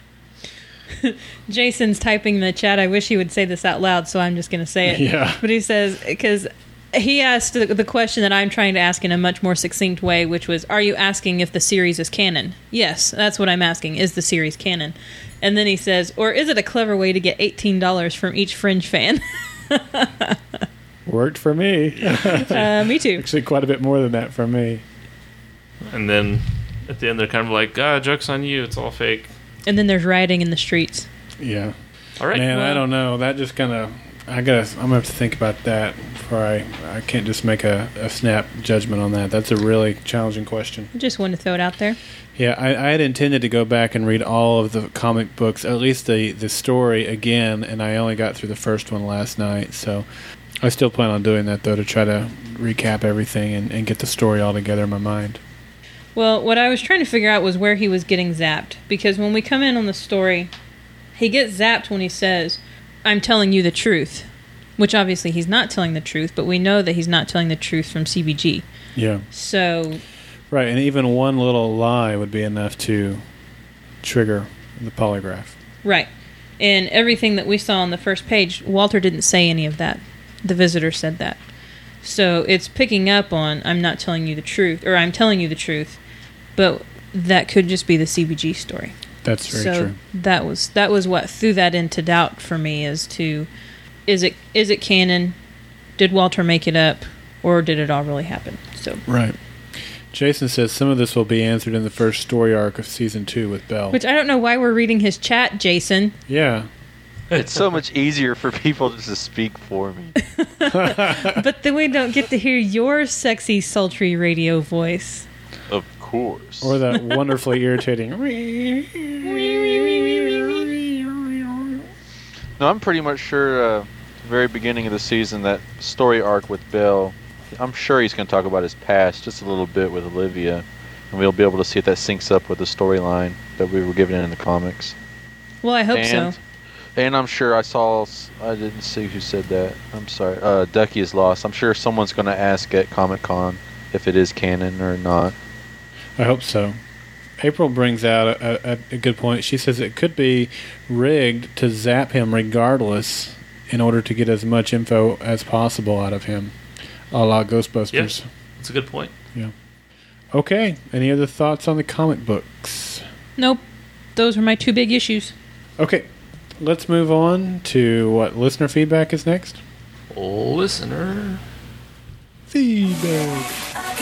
Jason's typing in the chat. I wish he would say this out loud, so I'm just going to say it. Yeah. But he says, because he asked the, the question that I'm trying to ask in a much more succinct way, which was, are you asking if the series is canon? Yes, that's what I'm asking. Is the series canon? And then he says, or is it a clever way to get eighteen dollars from each Fringe fan? Worked for me. uh, me too. Actually, quite a bit more than that from me. And then at the end, they're kind of like, ah, joke's on you. It's all fake. And then there's rioting in the streets. Yeah. All right. Man, well, I don't know. That just kind of... I gotta. I'm gonna have to think about that before I. I can't just make a, a snap judgment on that. That's a really challenging question. I just wanted to throw it out there. Yeah, I, I had intended to go back and read all of the comic books, at least the the story again, and I only got through the first one last night. So I still plan on doing that though, to try to recap everything and, and get the story all together in my mind. Well, what I was trying to figure out was where he was getting zapped, because when we come in on the story, he gets zapped when he says, I'm telling you the truth, which obviously he's not telling the truth, but we know that he's not telling the truth from C B G. Yeah. So... Right, and even one little lie would be enough to trigger the polygraph. Right. And everything that we saw on the first page, Walter didn't say any of that. The visitor said that. So it's picking up on, I'm not telling you the truth, or I'm telling you the truth, but that could just be the C B G story. That's very so true. that was that was what threw that into doubt for me, as to is it is it canon? Did Walter make it up, or did it all really happen? So right. Jason says some of this will be answered in the first story arc of season two with Belle. Which I don't know why we're reading his chat, Jason. Yeah. It's so much easier for people just to speak for me. But then we don't get to hear your sexy, sultry radio voice. Of course. Or that wonderfully irritating. No, I'm pretty much sure, uh, very beginning of the season, that story arc with Bill, I'm sure he's going to talk about his past just a little bit with Olivia, and we'll be able to see if that syncs up with the storyline that we were given in the comics. Well, I hope and, so. And I'm sure I saw, I didn't see who said that. I'm sorry. Uh, Ducky is lost. I'm sure someone's going to ask at Comic-Con if it is canon or not. I hope so. April brings out a, a, a good point. She says it could be rigged to zap him regardless in order to get as much info as possible out of him, a la Ghostbusters. Yeah, that's a good point. Yeah. Okay. Any other thoughts on the comic books? Nope. Those were my two big issues. Okay. Let's move on to what listener feedback is next. Listener feedback.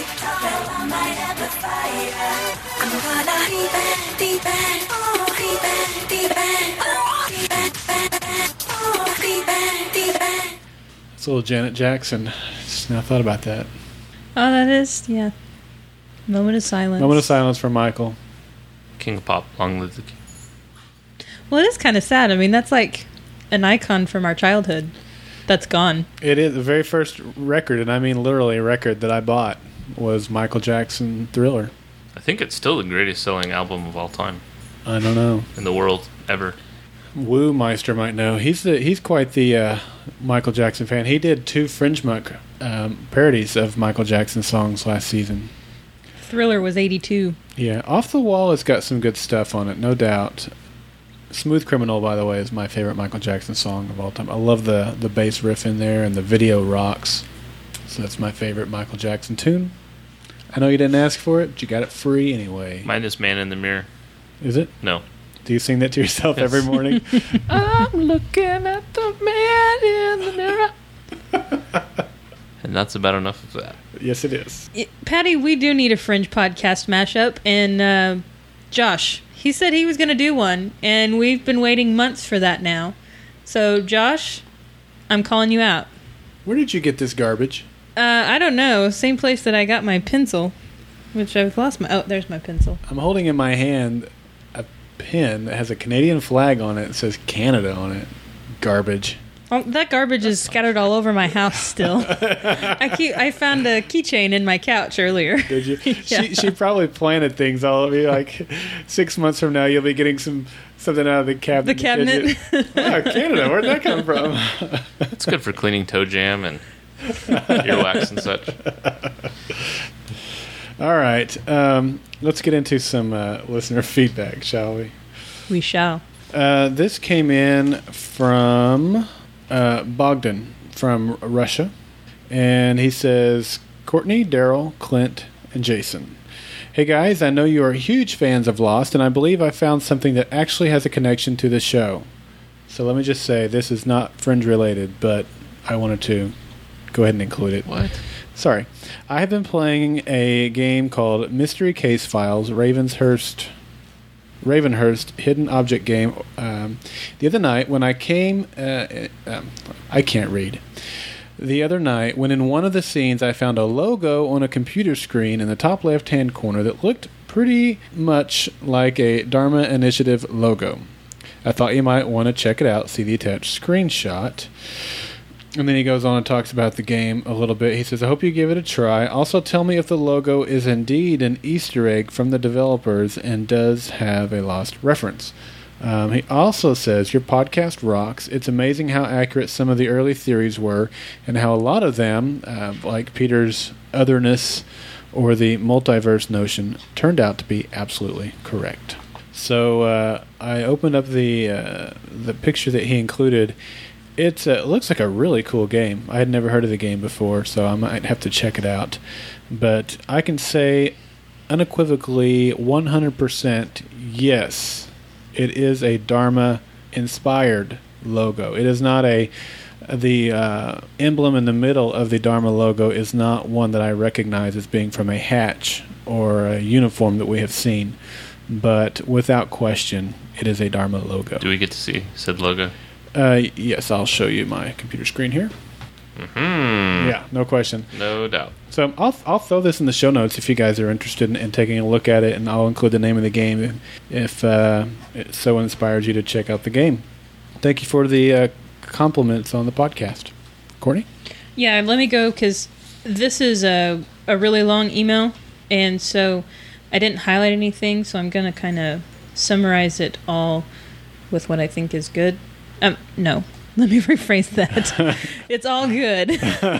It's a little Janet Jackson. Just now thought about that. Oh, that is, yeah. Moment of silence. Moment of silence for Michael. King of Pop, long live the king. Well, it is kind of sad. I mean, that's like an icon from our childhood that's gone. It is the very first record, and I mean literally a record that I bought was Michael Jackson Thriller. I think it's still the greatest selling album of all time. I don't know. In the world, ever. Woo Meister might know. He's the he's quite the uh, Michael Jackson fan. He did two Fringe Monk um, parodies of Michael Jackson songs last season. Thriller was eighty-two. Yeah, Off the Wall has got some good stuff on it, no doubt. Smooth Criminal, by the way, is my favorite Michael Jackson song of all time. I love the, the bass riff in there, and the video rocks. So that's my favorite Michael Jackson tune. I know you didn't ask for it, but you got it free anyway. Mine is Man in the Mirror. Is it? No. Do you sing that to yourself Yes. every morning? I'm looking at the man in the mirror. And that's about enough of that. Yes, it is. Y- Patty, we do need a Fringe podcast mashup, and uh, Josh, he said he was going to do one, and we've been waiting months for that now. So, Josh, I'm calling you out. Where did you get this garbage? Uh, I don't know. Same place that I got my pencil, which I've lost my... Oh, there's my pencil. I'm holding in my hand a pin that has a Canadian flag on it. It says Canada on it. Garbage. Oh, that garbage is scattered all over my house still. I keep. I found a keychain in my couch earlier. Did you? Yeah. She she probably planted things all over you. Like six months from now, you'll be getting some something out of the cabinet. The cabinet. Oh, Canada. Where'd that come from? It's good for cleaning toe jam and earwax and such. All right. Um, let's get into some uh, listener feedback, shall we? We shall. Uh, this came in from uh, Bogdan from Russia, and he says, Courtney, Daryl, Clint, and Jason. Hey guys, I know you are huge fans of Lost, and I believe I found something that actually has a connection to the show. So let me just say, this is not Fringe related, but I wanted to go ahead and include it. What? Sorry. I have been playing a game called Mystery Case Files, Ravenhurst... Ravenhurst hidden object game um, the other night when I came uh, um, I can't read the other night when in one of the scenes I found a logo on a computer screen in the top left hand corner that looked pretty much like a Dharma Initiative logo. I thought you might want to check it out, see the attached screenshot. And then he goes on and talks about the game a little bit. He says, I hope you give it a try. Also, tell me if the logo is indeed an Easter egg from the developers and does have a Lost reference. Um, he also says, your podcast rocks. It's amazing how accurate some of the early theories were and how a lot of them, uh, like Peter's otherness or the multiverse notion, turned out to be absolutely correct. So uh, I opened up the uh, the picture that he included. It's, uh, it looks like a really cool game. I had never heard of the game before, so I might have to check it out. But I can say unequivocally one hundred percent yes, it is a Dharma-inspired logo. It is not a... The uh, emblem in the middle of the Dharma logo is not one that I recognize as being from a hatch or a uniform that we have seen. But without question, it is a Dharma logo. Do we get to see said logo? Uh, yes, I'll show you my computer screen here. Mm-hmm. Yeah, no question. No doubt. So I'll I'll throw this in the show notes if you guys are interested in, in taking a look at it, and I'll include the name of the game if uh, it so inspires you to check out the game. Thank you for the uh, compliments on the podcast. Courtney? Yeah, let me go because this is a, a really long email, and so I didn't highlight anything, so I'm going to kind of summarize it all with what I think is good. Um, no, let me rephrase that. It's all good.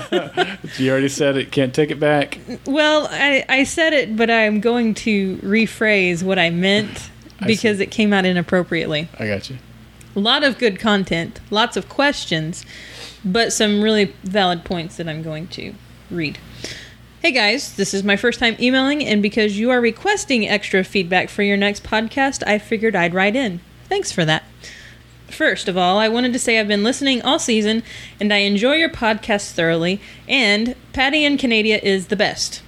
You already said it. Can't take it back. Well, I, I said it, but I'm going to rephrase what I meant because it came out inappropriately. I got you. A lot of good content, lots of questions, but some really valid points that I'm going to read. Hey guys, this is my first time emailing, and because you are requesting extra feedback for your next podcast, I figured I'd write in. Thanks for that. First of all, I wanted to say I've been listening all season, and I enjoy your podcast thoroughly, and Patty and Canada is the best.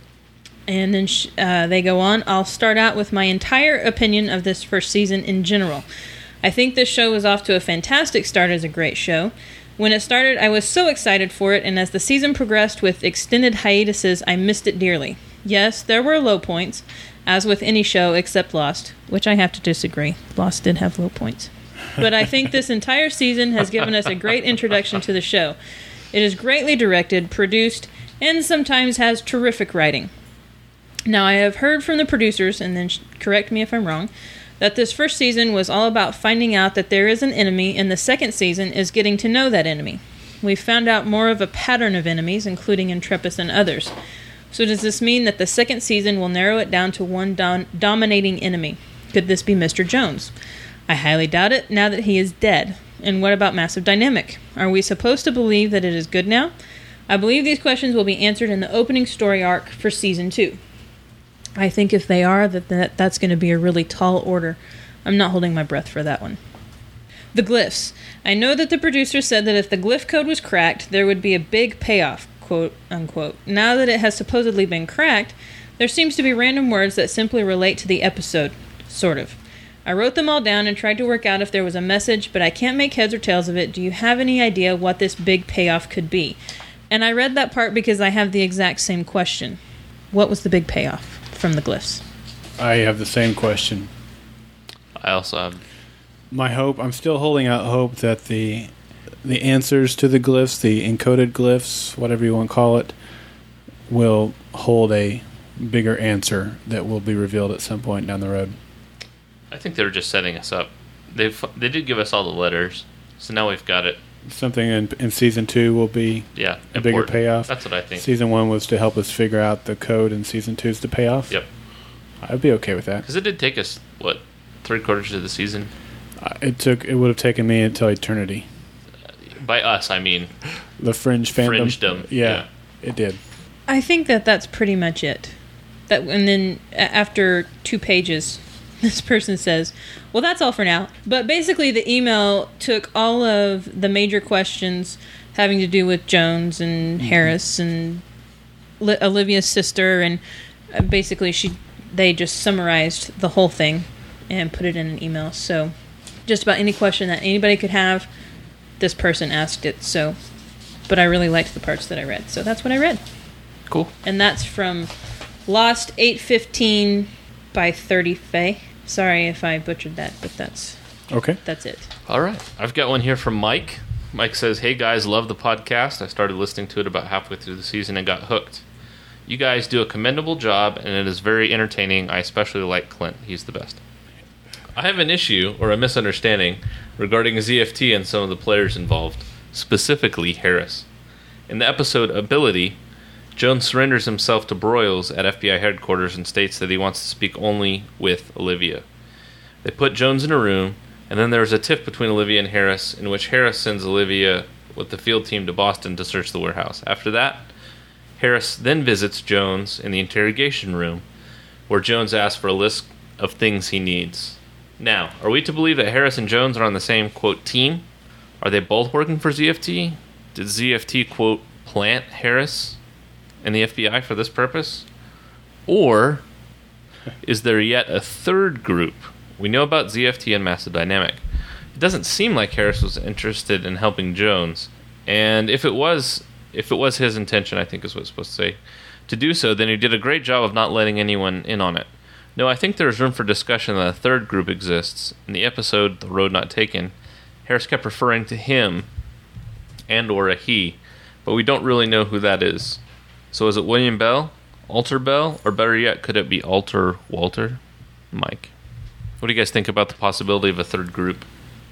And then sh- uh, they go on, I'll start out with my entire opinion of this first season in general. I think this show was off to a fantastic start as a great show. When it started, I was so excited for it, and as the season progressed with extended hiatuses, I missed it dearly. Yes, there were low points, as with any show except Lost, which I have to disagree. Lost did have low points. But I think this entire season has given us a great introduction to the show. It is greatly directed, produced, and sometimes has terrific writing. Now, I have heard from the producers, and then correct me if I'm wrong, that this first season was all about finding out that there is an enemy, and the second season is getting to know that enemy. We've found out more of a pattern of enemies, including Intrepus and others. So does this mean that the second season will narrow it down to one dom- dominating enemy? Could this be Mister Jones? I highly doubt it, now that he is dead. And what about Massive Dynamic? Are we supposed to believe that it is good now? I believe these questions will be answered in the opening story arc for Season two. I think if they are, that, that that's going to be a really tall order. I'm not holding my breath for that one. The glyphs. I know that the producer said that if the glyph code was cracked, there would be a big payoff, quote unquote. Now that it has supposedly been cracked, there seems to be random words that simply relate to the episode, sort of. I wrote them all down and tried to work out if there was a message, but I can't make heads or tails of it. Do you have any idea what this big payoff could be? And I read that part because I have the exact same question. What was the big payoff from the glyphs? I have the same question. I also have... My hope, I'm still holding out hope that the the answers to the glyphs, the encoded glyphs, whatever you want to call it, will hold a bigger answer that will be revealed at some point down the road. I think they were just setting us up. They they did give us all the letters, so now we've got it. Something in, in season two will be Yeah, a bigger important. payoff. That's what I think. Season one was to help us figure out the code, and season two is the payoff. Yep. I'd be okay with that. Because it did take us, what, three quarters of the season? Uh, It took. It would have taken me until eternity. By us, I mean The Fringe fandom. Fringedom. Yeah, Yeah. it did. I think that that's pretty much it. That and then a- after two pages, this person says, "Well, that's all for now." But basically, the email took all of the major questions having to do with Jones and Harris and Li- Olivia's sister, and uh, basically, she they just summarized the whole thing and put it in an email. So, just about any question that anybody could have, this person asked it. So, but I really liked the parts that I read, so that's what I read. Cool. And that's from Lost eight fifteen by thirty Faye. Sorry if I butchered that, but that's Okay. that's it. All right. I've got one here from Mike. Mike says, "Hey guys, love the podcast. I started listening to it about halfway through the season and got hooked. You guys do a commendable job, and it is very entertaining. I especially like Clint. He's the best. I have an issue, or a misunderstanding, regarding Z F T and some of the players involved, specifically Harris. In the episode Ability, Jones surrenders himself to Broyles at F B I headquarters and states that he wants to speak only with Olivia. They put Jones in a room, and then there is a tiff between Olivia and Harris, in which Harris sends Olivia with the field team to Boston to search the warehouse. After that, Harris then visits Jones in the interrogation room, where Jones asks for a list of things he needs. Now, are we to believe that Harris and Jones are on the same, quote, team? Are they both working for Z F T? Did Z F T, quote, plant Harris and the F B I for this purpose? Or is there yet a third group? We know about Z F T and Massive Dynamic. It doesn't seem like Harris was interested in helping Jones, and if it was if it was his intention, I think is what it's supposed to say, to do so, then he did a great job of not letting anyone in on it. No, I think there is room for discussion that a third group exists. In the episode The Road Not Taken, Harris kept referring to him and or a he, but we don't really know who that is. So is it William Bell, Alter Bell, or better yet, could it be Alter Walter? Mike. What do you guys think about the possibility of a third group?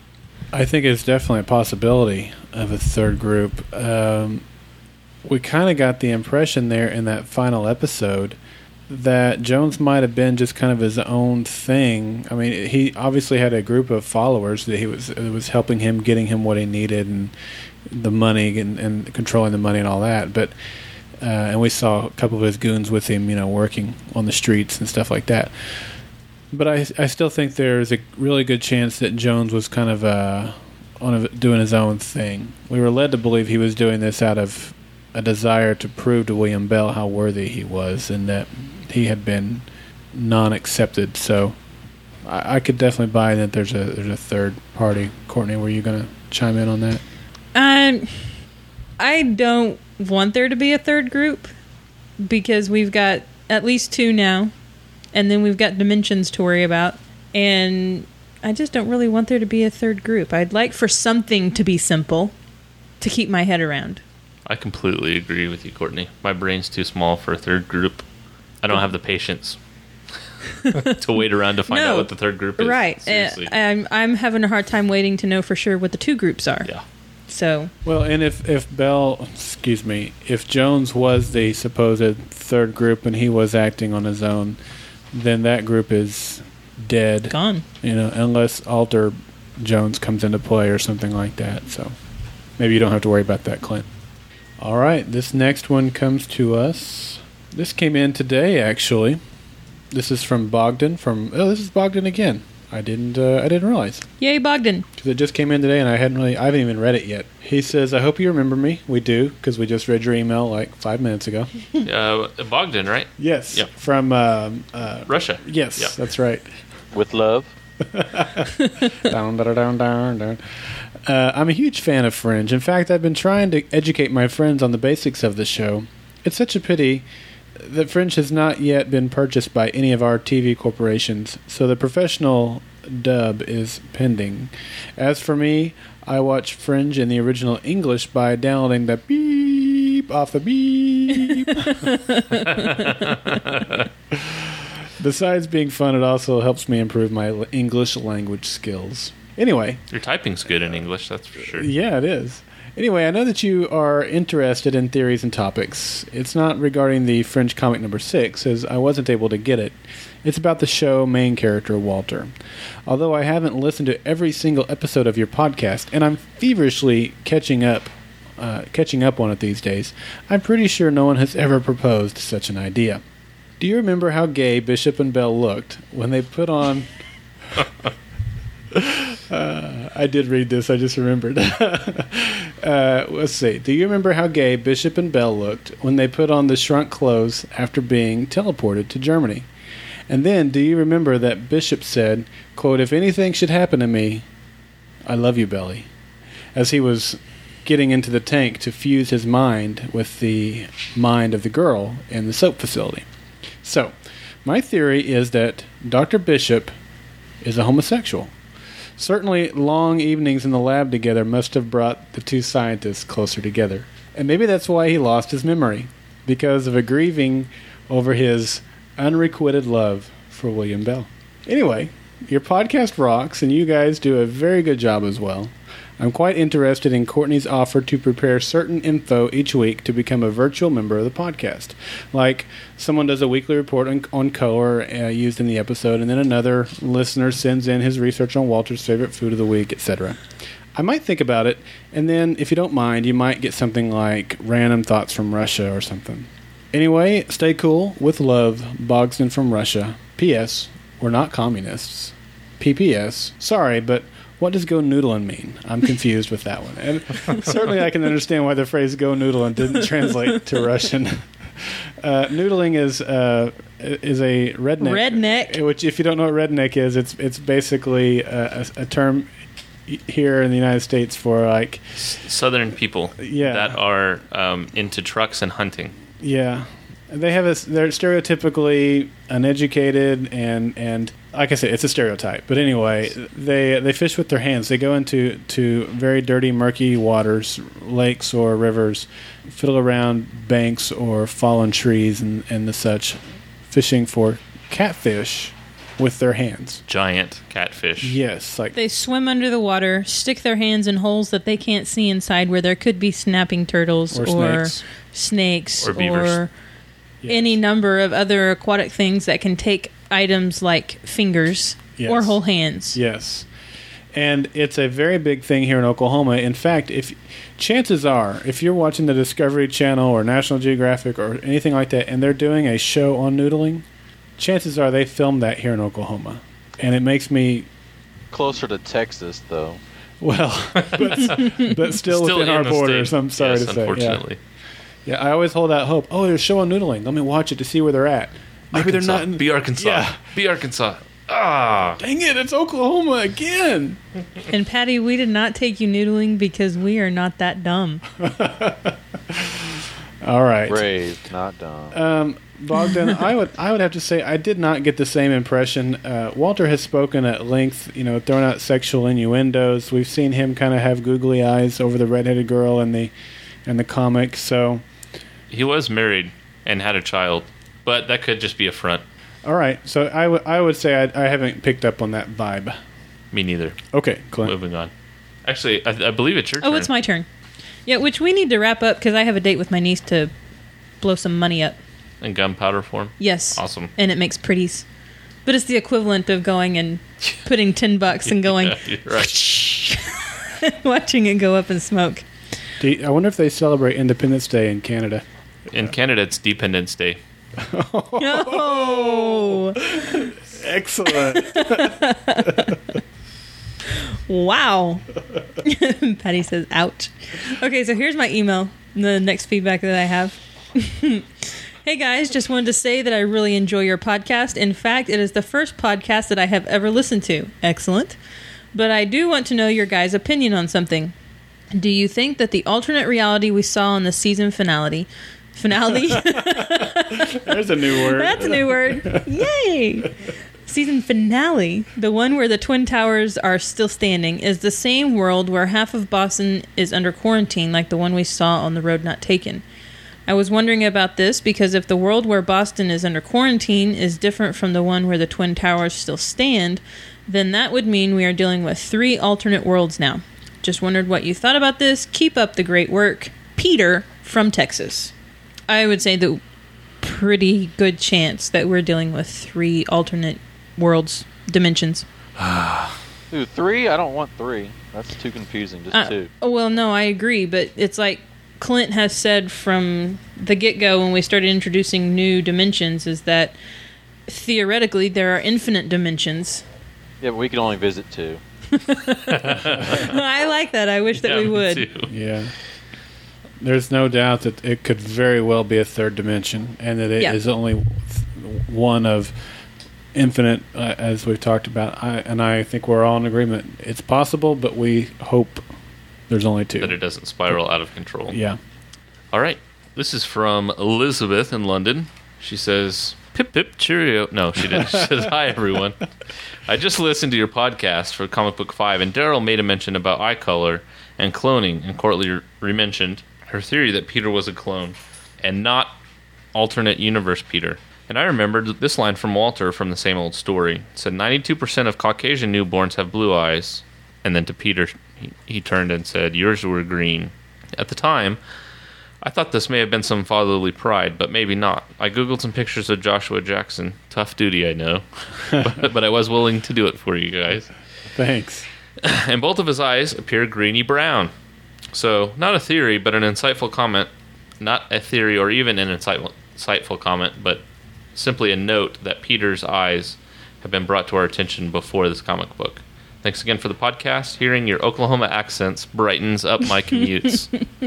I think it's definitely a possibility of a third group. Um, we kind of got the impression there in that final episode that Jones might have been just kind of his own thing. I mean, he obviously had a group of followers that he was it was helping him, getting him what he needed, and the money and, and controlling the money and all that. But uh, and we saw a couple of his goons with him, you know, working on the streets and stuff like that. But I, I still think there's a really good chance that Jones was kind of uh, on a, doing his own thing. We were led to believe he was doing this out of a desire to prove to William Bell how worthy he was and that he had been non-accepted. So I, I could definitely buy that there's a there's a third party. Courtney, were you going to chime in on that? Um, I don't want there to be a third group because we've got at least two now, and then we've got Dimensions to worry about, and I just don't really want there to be a third group. I'd like for something to be simple to keep my head around. I completely agree with you, Courtney. My brain's too small for a third group. I don't have the patience to wait around to find No, out what the third group is. Right. Seriously. Uh, I'm, I'm having a hard time waiting to know for sure what the two groups are. Yeah. So, Well, and if, if Bell, excuse me, if Jones was the supposed third group and he was acting on his own, then that group is dead. gone. You know, unless Alter Jones comes into play or something like that. So maybe you don't have to worry about that, Clint. All right, this next one comes to us. This came in today, actually. This is from Bogdan. From oh, this is Bogdan again. I didn't. Uh, I didn't realize Yay, Bogdan. because it just came in today, and I hadn't really. I haven't even read it yet. He says, "I hope you remember me." We do because we just read your email like five minutes ago. Uh, Bogdan, right? Yes. Yep. From um, uh, Russia. yes, Yep. that's right. With love. down, down, down, down, down. Uh, I'm a huge fan of Fringe. In fact, I've been trying to educate my friends on the basics of the show. It's such a pity that Fringe has not yet been purchased by any of our T V corporations, so the professional dub is pending. As for me, I watch Fringe in the original English by downloading the beep off the beep. Besides being fun, it also helps me improve my l- English language skills. Anyway. Your typing's good in English, that's for sure. Yeah, it is. Anyway, I know that you are interested in theories and topics. It's not regarding the Fringe comic number six, as I wasn't able to get it. It's about the show main character, Walter. Although I haven't listened to every single episode of your podcast, and I'm feverishly catching up, uh, catching up on it these days, I'm pretty sure no one has ever proposed such an idea. Do you remember how gay Bishop and Bell looked when they put on... Uh, I did read this, I just remembered. uh, let's see. Do you remember how gay Bishop and Bell looked when they put on the shrunk clothes after being teleported to Germany? And then, do you remember that Bishop said, quote, "If anything should happen to me, I love you, Belly," as he was getting into the tank to fuse his mind with the mind of the girl in the soap facility. So, my theory is that Doctor Bishop is a homosexual. Certainly, long evenings in the lab together must have brought the two scientists closer together. And maybe that's why he lost his memory, because of a grieving over his unrequited love for William Bell. Anyway, your podcast rocks, and you guys do a very good job as well. I'm quite interested in Courtney's offer to prepare certain info each week to become a virtual member of the podcast. Like, someone does a weekly report on, on color uh, used in the episode, and then another listener sends in his research on Walter's favorite food of the week, et cetera. I might think about it, and then, if you don't mind, you might get something like random thoughts from Russia or something. Anyway, stay cool. With love, Bogston from Russia. P S. We're not communists. P P S. Sorry, but... what does go noodlin' mean? I'm confused with that one. And certainly I can understand why the phrase go noodlin' didn't translate to Russian. Uh, noodling is uh, is a redneck. Redneck. Which, if you don't know what redneck is, it's it's basically a, a, a term here in the United States for like... Southern people yeah. that are um, into trucks and hunting. Yeah. They have a, they're stereotypically uneducated and, and like I said, it's a stereotype. But anyway, they they fish with their hands. They go into to very dirty, murky waters, lakes or rivers, fiddle around banks or fallen trees and, and the such, fishing for catfish with their hands. Giant catfish. Yes. like They swim under the water, stick their hands in holes that they can't see inside where there could be snapping turtles Or or snakes. snakes Or beavers. or Yes. any number of other aquatic things that can take items like fingers Yes. or whole hands. Yes. And it's a very big thing here in Oklahoma. In fact, if chances are, if you're watching the Discovery Channel or National Geographic or anything like that, and they're doing a show on noodling, chances are they filmed that here in Oklahoma. And it makes me... Closer to Texas, though. Well, but, but still, Still within in our the borders, state. I'm sorry Yes, to say. Yeah. unfortunately. yeah, I always hold out hope. Oh, there's a show on noodling. Let me watch it to see where they're at. Maybe Arkansas. they're not in... Be Arkansas. Yeah. Be Arkansas. Ah. Dang it, it's Oklahoma again. And Patty, we did not take you noodling because we are not that dumb. All right. Brave, not dumb. Um, Bogdan, I would I would have to say I did not get the same impression. Uh, Walter has spoken at length, you know, throwing out sexual innuendos. We've seen him kind of have googly eyes over the redheaded girl in the in the comic. So, He was married and had a child, but that could just be a front. all right. So I would I would say I, I haven't picked up on that vibe. Me neither. Okay, Clint. Moving on. Actually, I, I believe it's your Oh, turn. it's my turn. Yeah, which we need to wrap up because I have a date with my niece to blow some money up. In gunpowder form? Yes. Awesome. And it makes pretties. But it's the equivalent of going and putting ten bucks and going, Yeah, you're right. watching it go up in smoke. Do you- I wonder if they celebrate Independence Day in Canada. In Canada, it's Dependence Day. Oh, Excellent. wow. Patty says, ouch. Okay, so here's my email, the next feedback that I have. Hey guys, just wanted to say that I really enjoy your podcast. In fact, it is the first podcast that I have ever listened to. Excellent. But I do want to know your guys' opinion on something. Do you think that the alternate reality we saw in the season finale... Finale? There's a new word. That's a new word. Yay! season finale, the one where the Twin Towers are still standing, is the same world where half of Boston is under quarantine, like the one we saw on The Road Not Taken. I was wondering about this because if the world where Boston is under quarantine is different from the one where the Twin Towers still stand, then that would mean we are dealing with three alternate worlds now. Just wondered what you thought about this. Keep up the great work. Peter from Texas. I would say the pretty good chance that we're dealing with three alternate worlds, dimensions. Ooh, three? I don't want three. That's too confusing. Just Uh, two. oh, well, no, I agree, but it's like Clint has said from the get-go when we started introducing new dimensions is that theoretically there are infinite dimensions. Yeah, but we can only visit two. I like that. I wish that Yeah, we me would. too. Yeah. There's no doubt that it could very well be a third dimension, and that it Yeah. is only one of infinite, uh, as we've talked about. I, and I think we're all in agreement. It's possible, but we hope there's only two. That it doesn't spiral out of control. Yeah. All right. This is from Elizabeth in London. She says, pip pip cheerio. No, she didn't. She says, hi, everyone. I just listened to your podcast for Comic Book five, and Daryl made a mention about eye color and cloning, and Courtly re-mentioned her theory that Peter was a clone and not alternate universe Peter. And I remembered this line from Walter from the same old story. It said, ninety-two percent of Caucasian newborns have blue eyes. And then to Peter, he, he turned and said, yours were green. At the time, I thought this may have been some fatherly pride, but maybe not. I googled some pictures of Joshua Jackson. Tough duty, I know. but, but I was willing to do it for you guys. Thanks. And both of his eyes appear greeny brown. So, not a theory, but an insightful comment. Not a theory or even an insightful, insightful comment, but simply a note that Peter's eyes have been brought to our attention before this comic book. Thanks again for the podcast. Hearing your Oklahoma accents brightens up my commutes.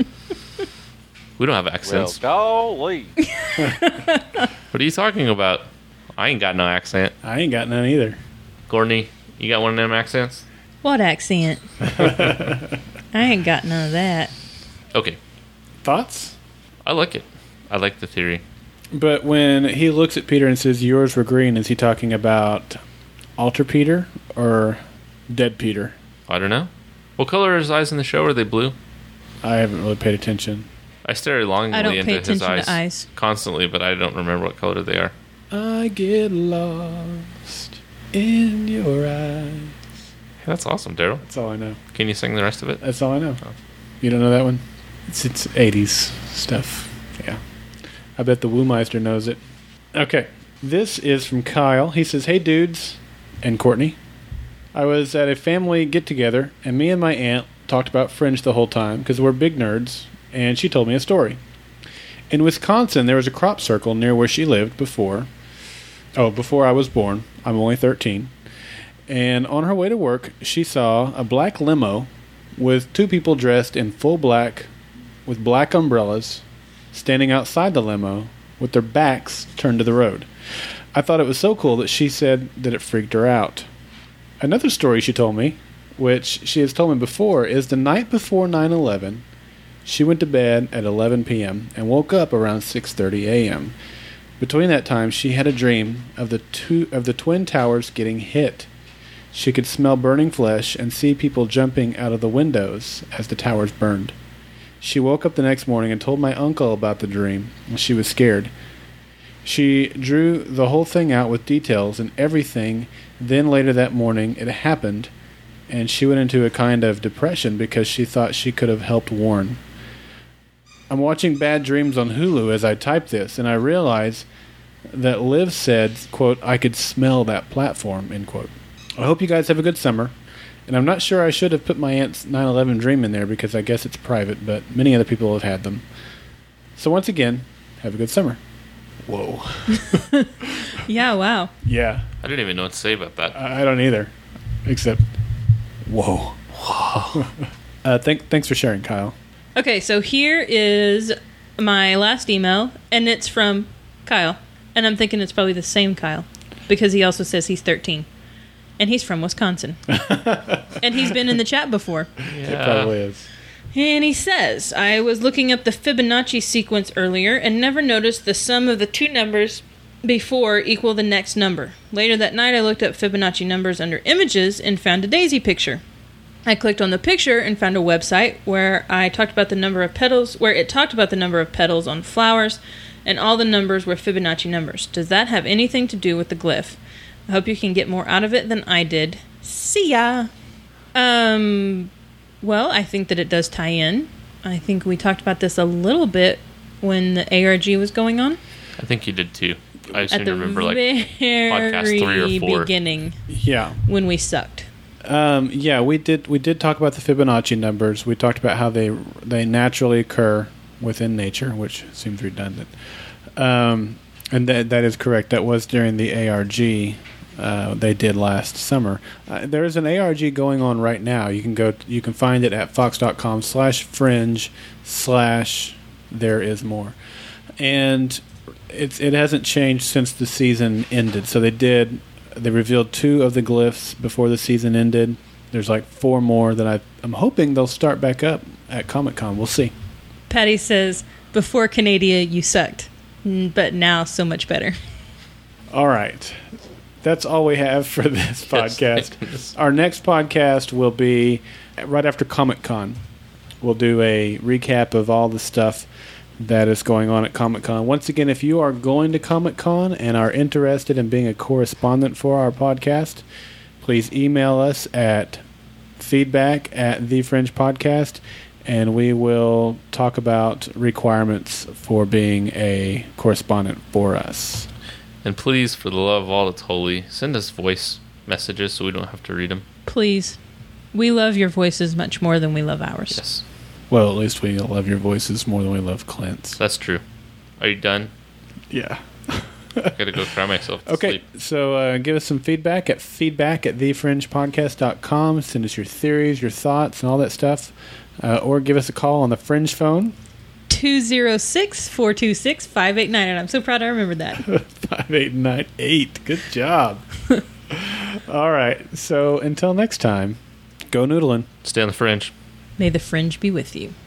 We don't have accents. Well, golly. What are you talking about? I ain't got no accent. I ain't got none either. Courtney, you got one of them accents? What accent? I ain't got none of that. Okay. Thoughts? I like it. I like the theory. But when he looks at Peter and says, yours were green, is he talking about Alter Peter or Dead Peter? I don't know. What color are his eyes in the show? Are they blue? I haven't really paid attention. I stare longingly I don't into pay his attention eyes, to eyes. constantly, but I don't remember what color they are. I get lost in your eyes. Hey, that's awesome, Daryl. That's all I know. Can you sing the rest of it? That's all I know. Oh. You don't know that one? It's it's eighties stuff. Yeah. I bet the Woomeister knows it. Okay. This is from Kyle. He says, hey dudes and Courtney. I was at a family get-together, and me and my aunt talked about Fringe the whole time because we're big nerds, and she told me a story. In Wisconsin, there was a crop circle near where she lived before. Oh, before I was born. I'm only thirteen. And on her way to work, she saw a black limo with two people dressed in full black with black umbrellas standing outside the limo with their backs turned to the road. I thought it was so cool that she said that it freaked her out. Another story she told me, which she has told me before, is the night before nine eleven, she went to bed at eleven p.m. and woke up around six thirty a.m. Between that time, she had a dream of the two of the Twin Towers getting hit. She could smell burning flesh and see people jumping out of the windows as the towers burned. She woke up the next morning and told my uncle about the dream, and she was scared. She drew the whole thing out with details and everything. Then later that morning, it happened, and she went into a kind of depression because she thought she could have helped Warren. I'm watching Bad Dreams on Hulu as I type this, and I realize that Liv said, quote, I could smell that platform, end quote. I hope you guys have a good summer. And I'm not sure I should have put my aunt's nine eleven dream in there because I guess it's private, but many other people have had them. So once again, have a good summer. Whoa. Yeah, wow. Yeah, I didn't even know what to say about that. I I don't either. Except, whoa. Whoa. uh, thank, thanks for sharing, Kyle. Okay, so here is my last email, and it's from Kyle. And I'm thinking it's probably the same Kyle because he also says he's thirteen. And he's from Wisconsin. And he's been in the chat before. It probably is. And he says, I was looking up the Fibonacci sequence earlier and never noticed the sum of the two numbers before equal the next number. Later that night, I looked up Fibonacci numbers under images and found a daisy picture. I clicked on the picture and found a website where I talked about the number of petals, where it talked about the number of petals on flowers, and all the numbers were Fibonacci numbers. Does that have anything to do with the glyph? I hope you can get more out of it than I did. See ya! Um, well, I think that it does tie in. I think we talked about this a little bit when the A R G was going on. I think you did too. I At seem the to remember like very podcast three or four. beginning, Yeah. when we sucked. Um, yeah, we did. We did talk about the Fibonacci numbers. We talked about how they they naturally occur within nature, which seems redundant. Um, and that that is correct. That was during the A R G uh, they did last summer. Uh, there is an A R G going on right now. You can go. You can find it at fox dot com slash fringe slash there is more, and it's it hasn't changed since the season ended. So they did. They revealed two of the glyphs before the season ended. There's like four more that I, I'm hoping they'll start back up at Comic-Con. We'll see. Patty says, before Canada, you sucked. Mm, But now, so much better. All right. That's all we have for this podcast. Yes. Our next podcast will be right after Comic-Con. We'll do a recap of all the stuff that is going on at Comic-Con. Once again, if you are going to Comic-Con and are interested in being a correspondent for our podcast, please email us at feedback at the Fringe Podcast, and we will talk about requirements for being a correspondent for us. And please, for the love of all that's holy, send us voice messages so we don't have to read them. Please. We love your voices much more than we love ours. Yes, Well, at least we love your voices more than we love Clint's. that's true. Are you done? Yeah. I gotta go cry myself to Okay, sleep. so uh, give us some feedback at feedback at the fringe podcast dot com. Send us your theories, your thoughts, and all that stuff. Uh, or give us a call on the Fringe phone, two oh six, four two six, five eight nine. And I'm so proud I remembered that. five eight nine eight. Good job. All right, so until next time, go noodling. Stay on the fringe. May the fringe be with you.